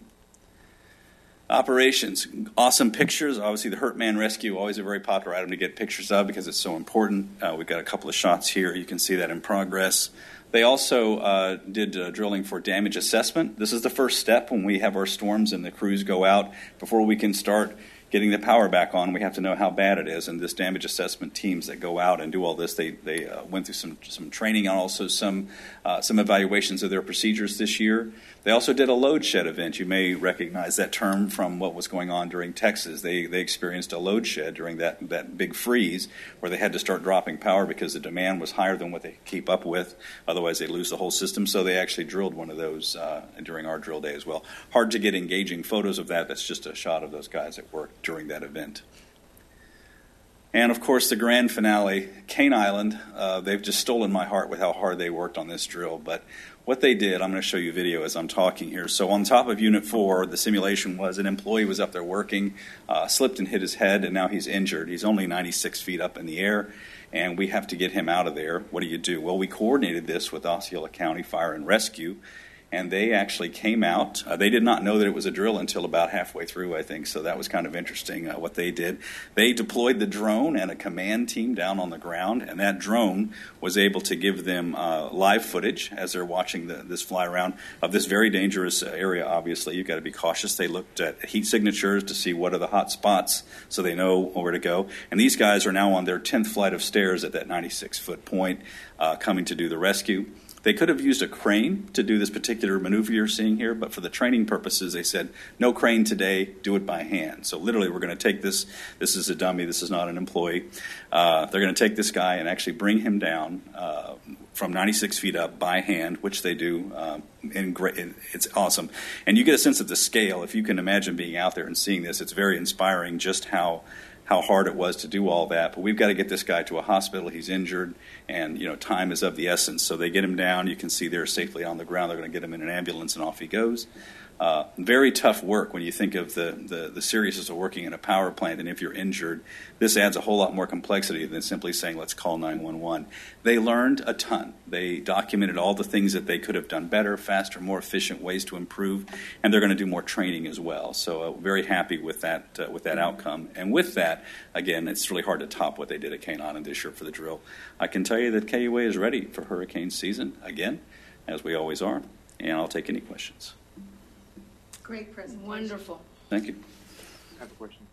Operations, awesome pictures. Obviously, the Hurt Man Rescue, always a very popular item to get pictures of because it's so important. We've got a couple of shots here. You can see that in progress. They also did drilling for damage assessment. This is the first step when we have our storms and the crews go out. Before we can start getting the power back on, we have to know how bad it is. And this damage assessment teams that go out and do all this, they went through some training and also some evaluations of their procedures this year. They also did a load shed event. You may recognize that term from what was going on during Texas. They experienced a load shed during that big freeze where they had to start dropping power because the demand was higher than what they could keep up with. Otherwise, they'd lose the whole system. So they actually drilled one of those during our drill day as well. Hard to get engaging photos of that. That's just a shot of those guys at work during that event. And, of course, the grand finale, Cane Island. They've just stolen my heart with how hard they worked on this drill. But what they did, I'm going to show you a video as I'm talking here. So on top of Unit 4, the simulation was an employee was up there working, slipped and hit his head, and now he's injured. He's only 96 feet up in the air, and we have to get him out of there. What do you do? Well, we coordinated this with Osceola County Fire and Rescue, and they actually came out. They did not know that it was a drill until about halfway through, I think, so that was kind of interesting what they did. They deployed the drone and a command team down on the ground, and that drone was able to give them live footage as they're watching this fly around of this very dangerous area. Obviously, you've got to be cautious. They looked at heat signatures to see what are the hot spots so they know where to go. And these guys are now on their 10th flight of stairs at that 96-foot point coming to do the rescue. They could have used a crane to do this particular maneuver you're seeing here, but for the training purposes, they said, no crane today, do it by hand. So literally, we're going to take this. This is a dummy. This is not an employee. They're going to take this guy and actually bring him down from 96 feet up by hand, which they do. It's awesome. And you get a sense of the scale. If you can imagine being out there and seeing this, it's very inspiring just how hard it was to do all that. But we've got to get this guy to a hospital. He's injured, and time is of the essence. So they get him down. You can see they're safely on the ground. They're going to get him in an ambulance, and off he goes. Very tough work when you think of the seriousness of working in a power plant, and if you're injured, this adds a whole lot more complexity than simply saying, let's call 911. They learned a ton. They documented all the things that they could have done better, faster, more efficient ways to improve, and they're going to do more training as well. So very happy with that outcome. And with that, again, it's really hard to top what they did at Cane Island this year for the drill. I can tell you that KUA is ready for hurricane season, again, as we always are, and I'll take any questions. Great presentation. Wonderful. Thank you. I have a question.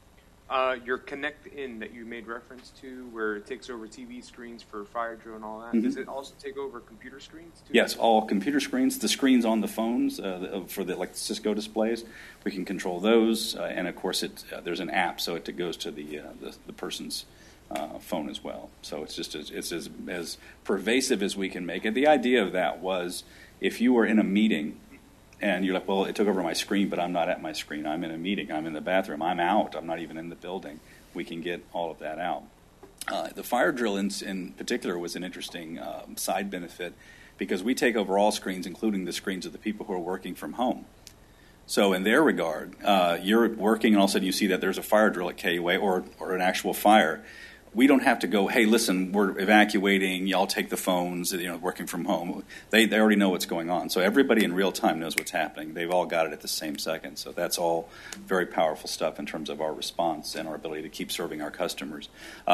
Your Connect In that you made reference to, where it takes over TV screens for fire drill and all that, Mm-hmm. does it also take over computer screens too? Yes, all computer screens, the screens on the phones for the Cisco displays, we can control those, and of course there's an app, so it goes to the person's phone as well. So it's just it's as pervasive as we can make it. The idea of that was if you were in a meeting and you're like, well, it took over my screen, but I'm not at my screen. I'm in a meeting. I'm in the bathroom. I'm out. I'm not even in the building. We can get all of that out. The fire drill in particular was an interesting side benefit because we take over all screens, including the screens of the people who are working from home. So in their regard, you're working and all of a sudden you see that there's a fire drill at KUA or an actual fire. We don't have to go, hey, listen, we're evacuating, y'all take the phones, working from home. They already know what's going on. So everybody in real time knows what's happening. They've all got it at the same second. So that's all very powerful stuff in terms of our response and our ability to keep serving our customers.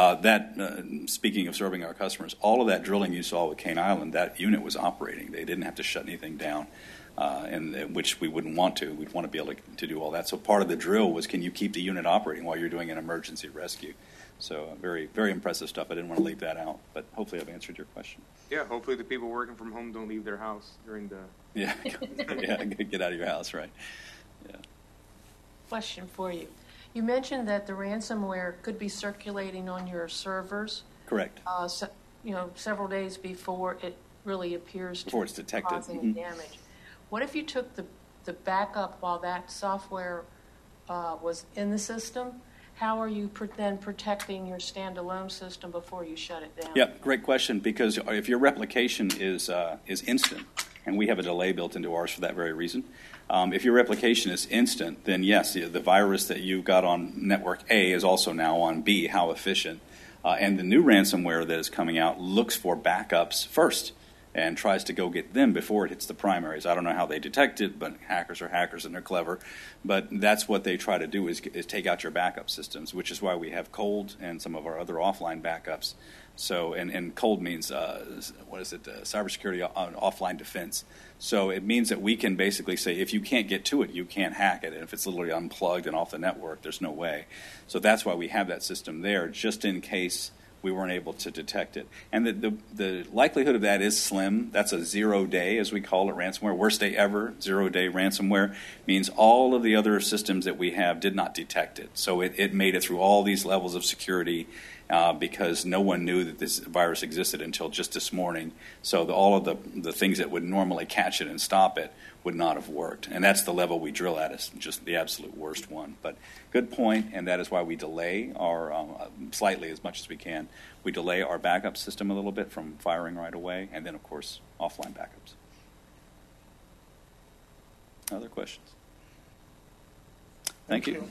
Speaking of serving our customers, all of that drilling you saw with Cane Island, that unit was operating. They didn't have to shut anything down. Which we wouldn't want to. We'd want to be able to do all that. So part of the drill was, can you keep the unit operating while you're doing an emergency rescue? So very, very impressive stuff. I didn't want to leave that out, but hopefully I've answered your question. Yeah, hopefully the people working from home don't leave their house during the... Yeah, get out of your house, right. Yeah. Question for you. You mentioned that the ransomware could be circulating on your servers. Correct. Several days before it really appears before it's detected. Causing damage. What if you took the backup while that software was in the system? How are you then protecting your standalone system before you shut it down? Yep, great question, because if your replication is instant, and we have a delay built into ours for that very reason, if your replication is instant, then yes, the virus that you got on network A is also now on B. How efficient. And the new ransomware that is coming out looks for backups first and tries to go get them before it hits the primaries. I don't know how they detect it, but hackers are hackers and they're clever. But that's what they try to do is take out your backup systems, which is why we have cold and some of our other offline backups. So, and cold means, cybersecurity offline defense. So it means that we can basically say, if you can't get to it, you can't hack it. And if it's literally unplugged and off the network, there's no way. So that's why we have that system there, just in case we weren't able to detect it. And the likelihood of that is slim. That's a 0 day, as we call it, ransomware. Worst day ever, 0 day ransomware, means all of the other systems that we have did not detect it. So it made it through all these levels of security because no one knew that this virus existed until just this morning. So all of the things that would normally catch it and stop it would not have worked. And that's the level we drill at, is just the absolute worst one. But good point, and that is why we delay our, slightly as much as we can, we delay our backup system a little bit from firing right away, and then, of course, offline backups. Other questions? Thank you.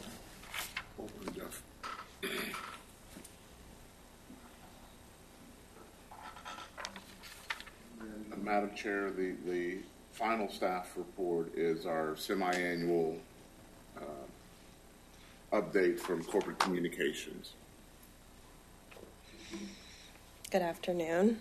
Madam Chair, the final staff report is our semi-annual update from corporate communications. Good afternoon.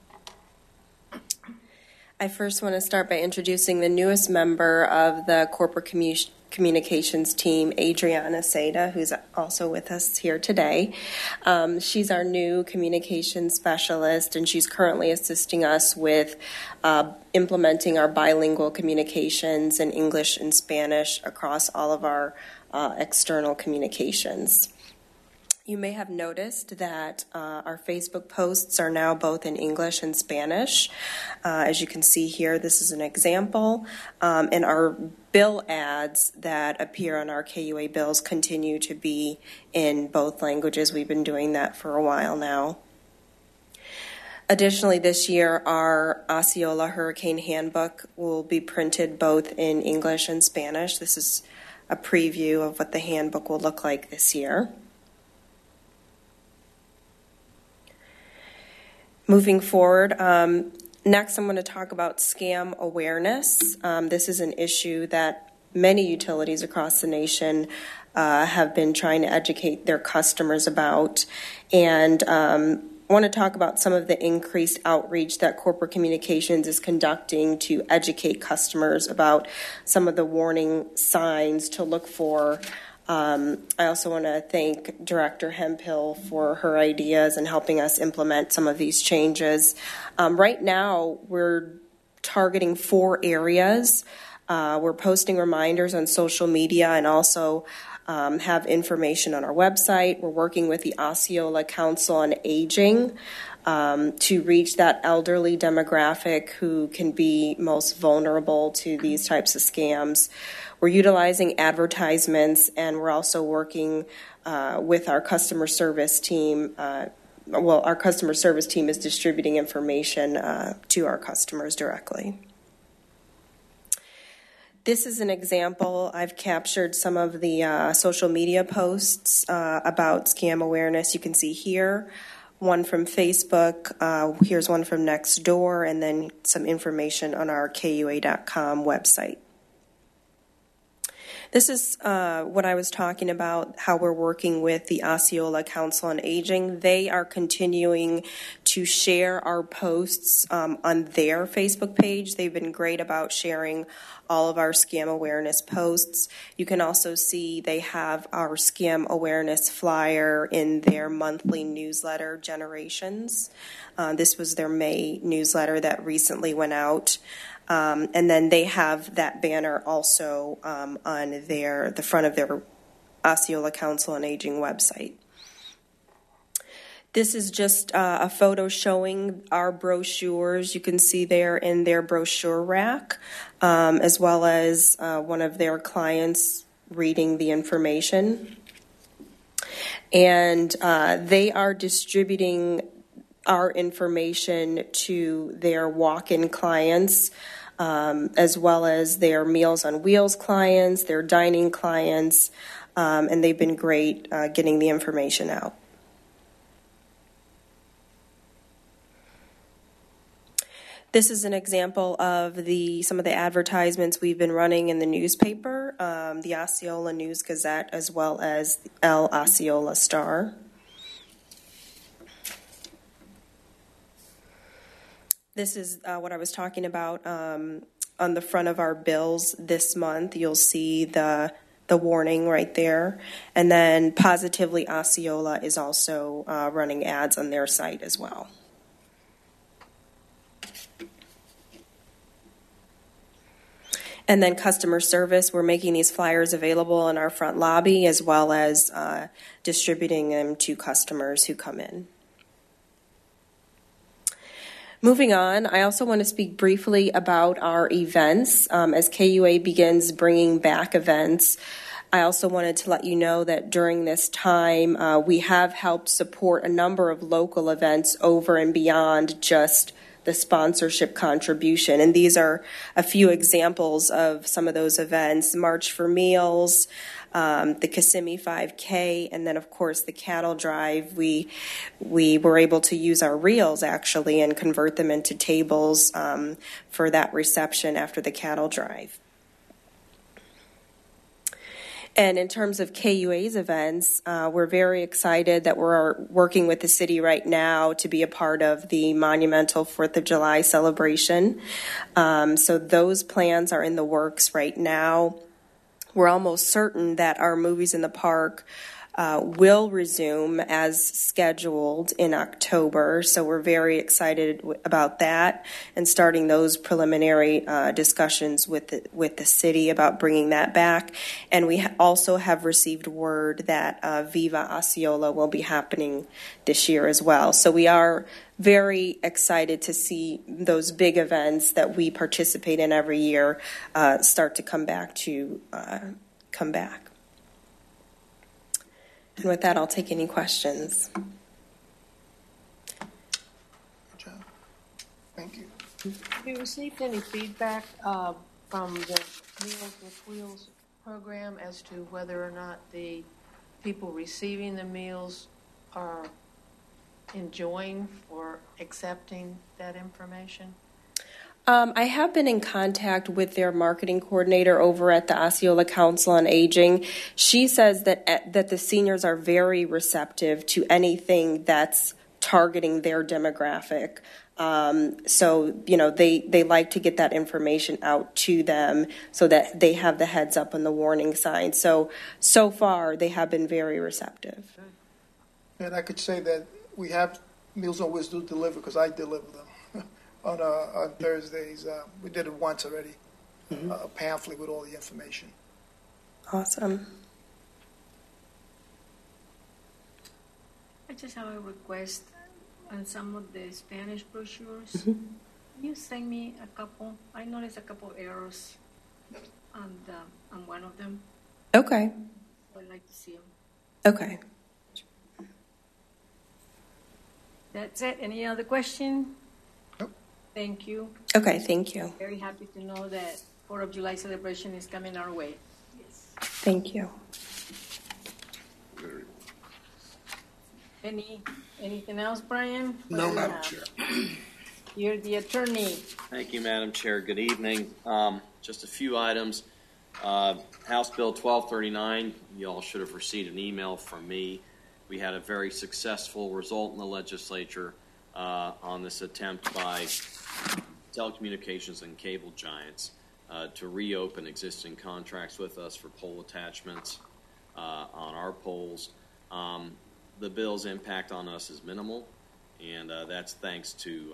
I first want to start by introducing the newest member of the corporate communications team, Adriana Seda, who's also with us here today. She's our new communications specialist, and she's currently assisting us with implementing our bilingual communications in English and Spanish across all of our external communications. You may have noticed that our Facebook posts are now both in English and Spanish. As you can see here, this is an example. And our bill ads that appear on our KUA bills continue to be in both languages. We've been doing that for a while now. Additionally, this year, our Osceola Hurricane Handbook will be printed both in English and Spanish. This is a preview of what the handbook will look like this year. Moving forward, next I'm going to talk about scam awareness. This is an issue that many utilities across the nation have been trying to educate their customers about, and want to talk about some of the increased outreach that corporate communications is conducting to educate customers about some of the warning signs to look for. I also want to thank Director Hemphill for her ideas and helping us implement some of these changes. Right now, we're targeting 4 areas. We're posting reminders on social media and also have information on our website. We're working with the Osceola Council on Aging to reach that elderly demographic who can be most vulnerable to these types of scams. We're utilizing advertisements, and we're also working with our customer service team. Our customer service team is distributing information to our customers directly. This is an example. I've captured some of the social media posts about scam awareness. You can see here one from Facebook. Here's one from Nextdoor, and then some information on our KUA.com website. This is what I was talking about, how we're working with the Osceola Council on Aging. They are continuing to share our posts on their Facebook page. They've been great about sharing all of our scam awareness posts. You can also see they have our scam awareness flyer in their monthly newsletter, Generations. This was their May newsletter that recently went out. And then they have that banner also on the front of their Osceola Council on Aging website. This is just a photo showing our brochures. You can see there in their brochure rack, as well as one of their clients reading the information. And they are distributing our information to their walk-in clients, as well as their Meals on Wheels clients, their dining clients, and they've been great getting the information out. This is an example of some of the advertisements we've been running in the newspaper, the Osceola News Gazette, as well as El Osceola Star. This is what I was talking about on the front of our bills this month. You'll see the warning right there. And then Positively Osceola is also running ads on their site as well. And then customer service, we're making these flyers available in our front lobby, as well as distributing them to customers who come in. Moving on, I also want to speak briefly about our events. As KUA begins bringing back events, I also wanted to let you know that during this time, we have helped support a number of local events over and beyond just the sponsorship contribution. And these are a few examples of some of those events: March for Meals, the Kissimmee 5K, and then of course the cattle drive. We were able to use our reels actually and convert them into tables for that reception after the cattle drive. And in terms of KUA's events, we're very excited that we're working with the city right now to be a part of the monumental 4th of July celebration. So those plans are in the works right now. We're almost certain that our Movies in the Park will resume as scheduled in October. So we're very excited about that and starting those preliminary discussions with the city about bringing that back. And we also have received word that Viva Osceola will be happening this year as well. So we are very excited to see those big events that we participate in every year start to come back. And with that, I'll take any questions. Good job. Thank you. Have you received any feedback from the Meals with Wheels program as to whether or not the people receiving the meals are enjoying or accepting that information? I have been in contact with their marketing coordinator over at the Osceola Council on Aging. She says that the seniors are very receptive to anything that's targeting their demographic. So, they like to get that information out to them so that they have the heads up on the warning signs. So far, they have been very receptive. And I could say that we have Meals on Wheels do deliver because I deliver them. On Thursdays. We did it once already, a pamphlet with all the information. Awesome. I just have a request on some of the Spanish brochures. Can you send me a couple? I noticed a couple errors on one of them. Okay. I'd like to see them. Okay. That's it. Any other question? Nope. Thank you. Okay, thank you. Very happy to know that 4th of July celebration is coming our way. Yes. Thank you. Anything else, Brian? No, Madam Chair. You're the attorney. Thank you, Madam Chair. Good evening. Just a few items. House Bill 1239, you all should have received an email from me. We had a very successful result in the legislature on this attempt by telecommunications and cable giants to reopen existing contracts with us for pole attachments on our poles. The bill's impact on us is minimal, and that's thanks to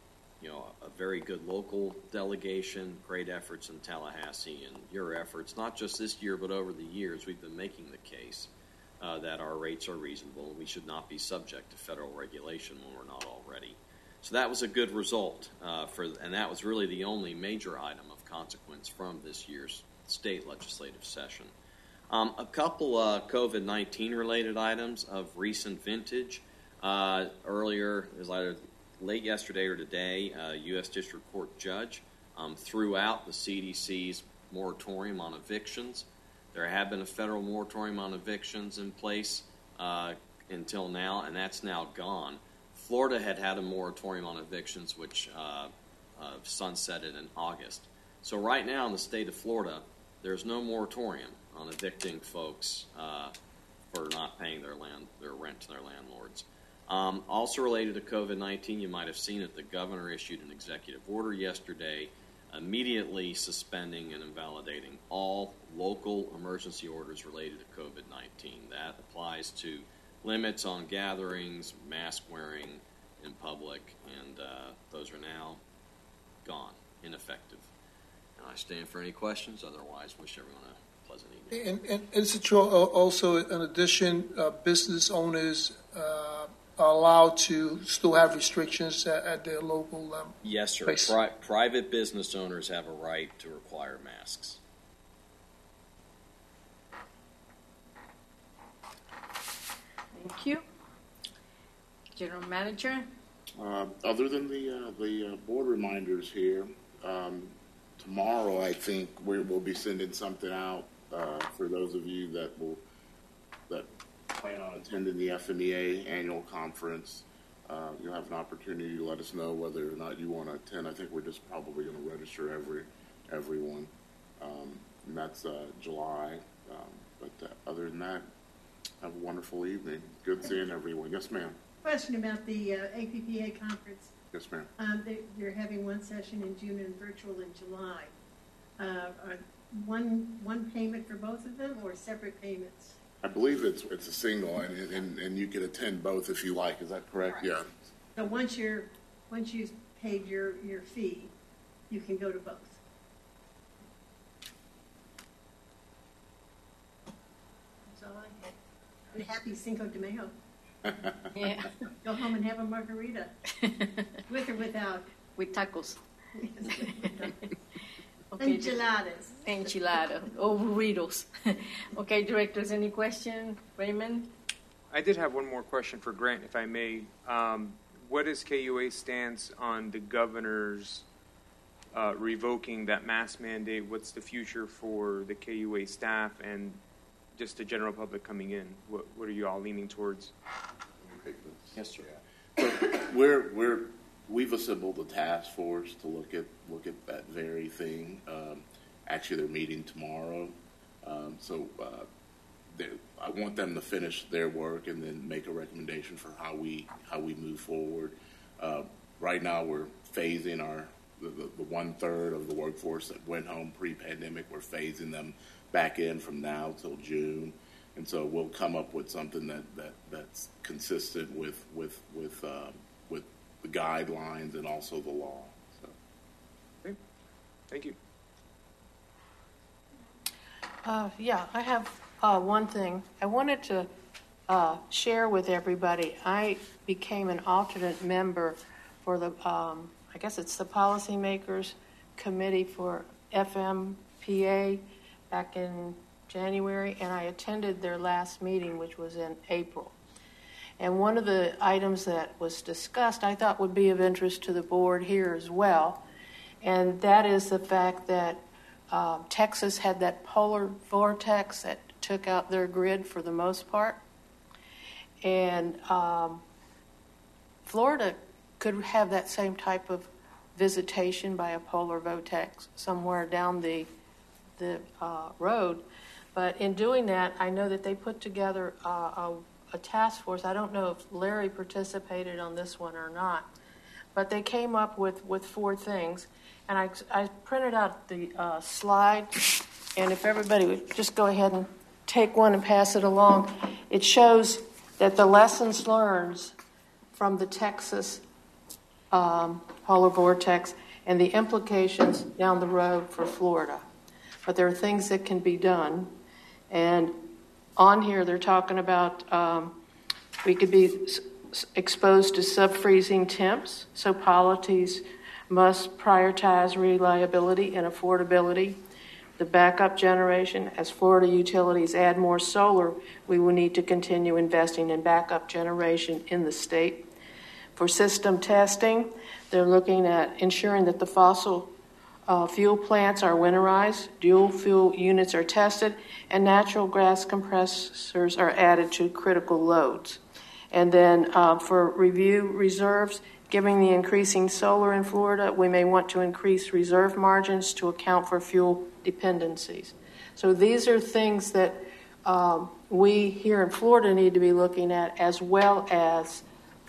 a very good local delegation, great efforts in Tallahassee, and your efforts, not just this year but over the years. We've been making the case that our rates are reasonable and we should not be subject to federal regulation when we're not already. So that was a good result, and that was really the only major item of consequence from this year's state legislative session. A couple COVID-19 related items of recent vintage. Earlier, it was either late yesterday or today, a U.S. District Court judge threw out the CDC's moratorium on evictions. There had been a federal moratorium on evictions in place until now, and that's now gone. Florida had a moratorium on evictions, which sunsetted in August. So right now in the state of Florida, there's no moratorium on evicting folks for not paying their rent to their landlords. Also related to COVID-19, you might have seen it, the governor issued an executive order yesterday immediately suspending and invalidating all local emergency orders related to COVID-19. That applies to limits on gatherings, mask wearing in public, and those are now gone, ineffective. And I stand for any questions. Otherwise, wish everyone a pleasant evening. And is it true also, in addition, business owners are allowed to still have restrictions at their local Yes, sir. place? Private business owners have a right to require masks. Thank you. General Manager. Other than the board reminders here, tomorrow I think we'll be sending something out for those of you that plan on attending the FMEA annual conference. You'll have an opportunity to let us know whether or not you want to attend. I think we're just probably going to register everyone, and that's July. But other than that, have a wonderful evening. Good seeing everyone. Yes, ma'am. Question about the APPA conference. Yes, ma'am. They're having one session in June and virtual in July. One payment for both of them, or separate payments? I believe it's a single, and you can attend both if you like. Is that correct? Yeah. So once you've paid your fee, you can go to both. That's all I had. And happy Cinco de Mayo. Yeah. Go home and have a margarita, with or without. With tacos. Okay. Enchiladas. Enchilada. Oh, burritos. Okay, directors, any question? Raymond? I did have one more question for Grant, if I may. What is KUA's stance on the governor's revoking that mask mandate? What's the future for the KUA staff and just the general public coming in? What are you all leaning towards? Yes, sir. We've assembled a task force to look at that very thing. Actually, they're meeting tomorrow, so I want them to finish their work and then make a recommendation for how we move forward. Right now, we're phasing the 1/3 of the workforce that went home pre-pandemic. We're phasing them back in from now till June, and so we'll come up with something that's consistent with the guidelines and also the law. So. Okay. Thank you. Yeah, I have one thing. I wanted to share with everybody. I became an alternate member for the, I guess it's the Policymakers Committee for FMPA back in January, and I attended their last meeting, which was in April. And one of the items that was discussed I thought would be of interest to the board here as well, and that is the fact that Texas had that polar vortex that took out their grid for the most part. And Florida could have that same type of visitation by a polar vortex somewhere down the road. But in doing that, I know that they put together a task force. I don't know if Larry participated on this one or not, but they came up with 4 things. And I printed out the slide, and if everybody would just go ahead and take one and pass it along. It shows that the lessons learned from the Texas polar vortex and the implications down the road for Florida. But there are things that can be done. And on here they're talking about we could be exposed to sub-freezing temps, so policies must prioritize reliability and affordability. The backup generation, as Florida utilities add more solar, we will need to continue investing in backup generation in the state. For system testing, they're looking at ensuring that the fossil fuel plants are winterized, dual fuel units are tested, and natural gas compressors are added to critical loads. And then for review reserves, given the increasing solar in Florida, we may want to increase reserve margins to account for fuel dependencies. So these are things that we here in Florida need to be looking at, as well as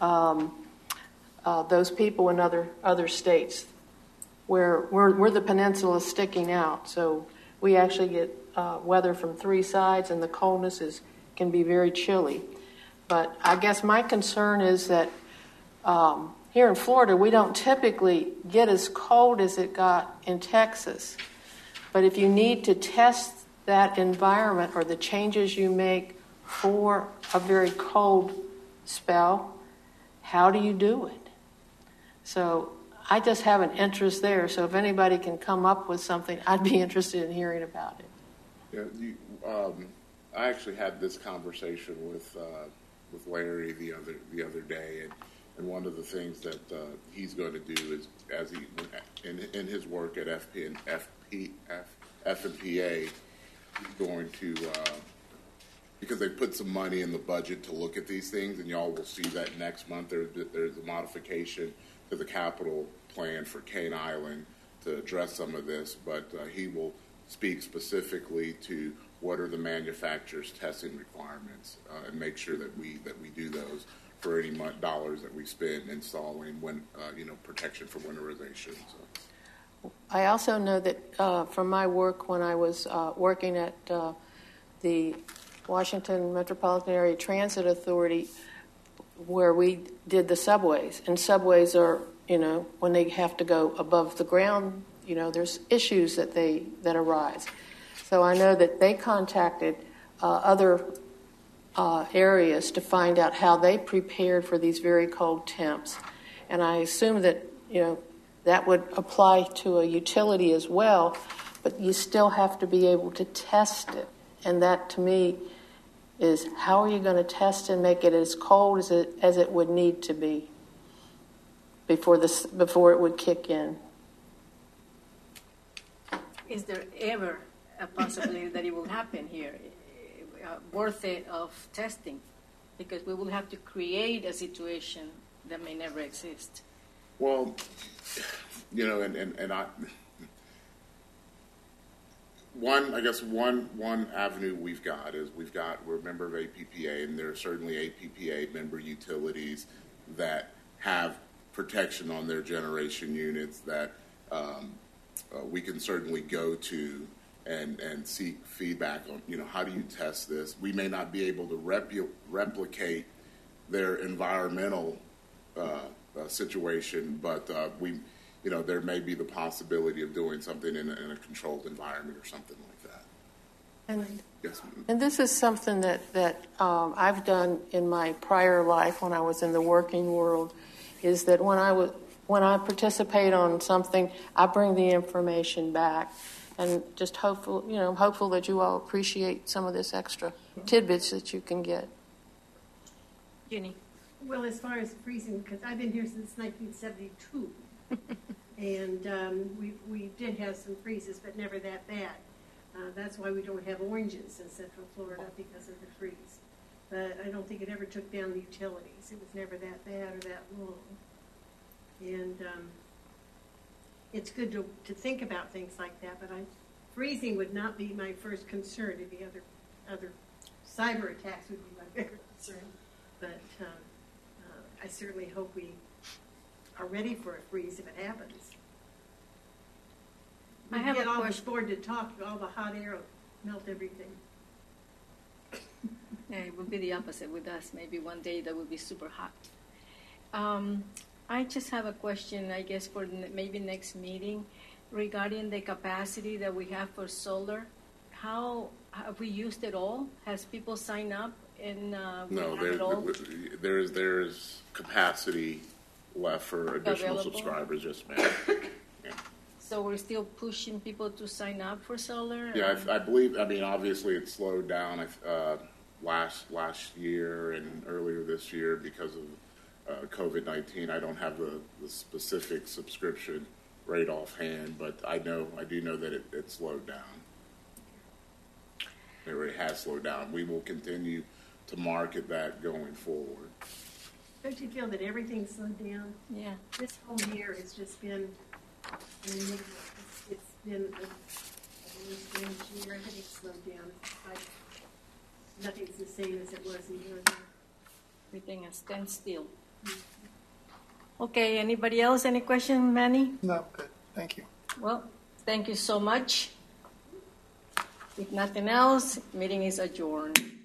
those people in other states where we're the peninsula sticking out. So we actually get weather from 3 sides, and the coldness can be very chilly. But I guess my concern is that here in Florida, we don't typically get as cold as it got in Texas. But if you need to test that environment or the changes you make for a very cold spell, how do you do it? So I just have an interest there. So if anybody can come up with something, I'd be interested in hearing about it. Yeah, I actually had this conversation with Larry the other day, and And one of the things that he's going to do is, as he in his work at FNPA, he's going to because they put some money in the budget to look at these things, and y'all will see that next month. There's a modification to the capital plan for Cane Island to address some of this, but he will speak specifically to what are the manufacturer's testing requirements and make sure that we do those for any dollars that we spend installing protection for winterization. So. I also know that from my work when I was working at the Washington Metropolitan Area Transit Authority, where we did the subways, and subways are, when they have to go above the ground, there's issues that arise. So I know that they contacted other areas to find out how they prepared for these very cold temps, and I assume that that would apply to a utility as well, but you still have to be able to test it, and that to me is how are you going to test and make it as cold as it would need to be before it would kick in. Is there ever a possibility that it will happen here, worth it of testing? Because we will have to create a situation that may never exist. Well, and I. One avenue we've got is we're a member of APPA, and there are certainly APPA member utilities that have protection on their generation units that we can certainly go to and seek feedback on, how do you test this? We may not be able to replicate their environmental situation, but there may be the possibility of doing something in a controlled environment or something like that. And this is something that I've done in my prior life when I was in the working world, is that when I participate on something, I bring the information back, and just hopeful that you all appreciate some of this extra tidbits that you can get. Ginny. Well, as far as freezing, because I've been here since 1972. And we did have some freezes, but never that bad. That's why we don't have oranges in Central Florida, because of the freeze. But I don't think it ever took down the utilities. It was never that bad or that long. And it's good to think about things like that, but freezing would not be my first concern. It'd be other cyber attacks would be my bigger concern. But I certainly hope we are ready for a freeze if it happens. I have get a all question. board to talk, all the hot air will melt everything. Yeah, it would be the opposite with us. Maybe one day that would be super hot. I just have a question, I guess, for maybe next meeting regarding the capacity that we have for solar. How have we used it all? Has people signed up and No, there is capacity left for additional subscribers, yes, ma'am. Yeah. So we're still pushing people to sign up for solar? Yeah, I believe. Obviously, it slowed down last year and earlier this year because of COVID-19. I don't have the specific subscription rate offhand, but I do know that it slowed down. It really has slowed down. We will continue to market that going forward. Don't you feel that everything slowed down? Yeah. This whole year has just been an enigma. It's been a strange year. Everything slowed down. It's like nothing's the same as it was a year ago. Everything has stand still. Mm-hmm. Okay, anybody else? Any question, Manny? No, good. Thank you. Well, thank you so much. If nothing else, meeting is adjourned.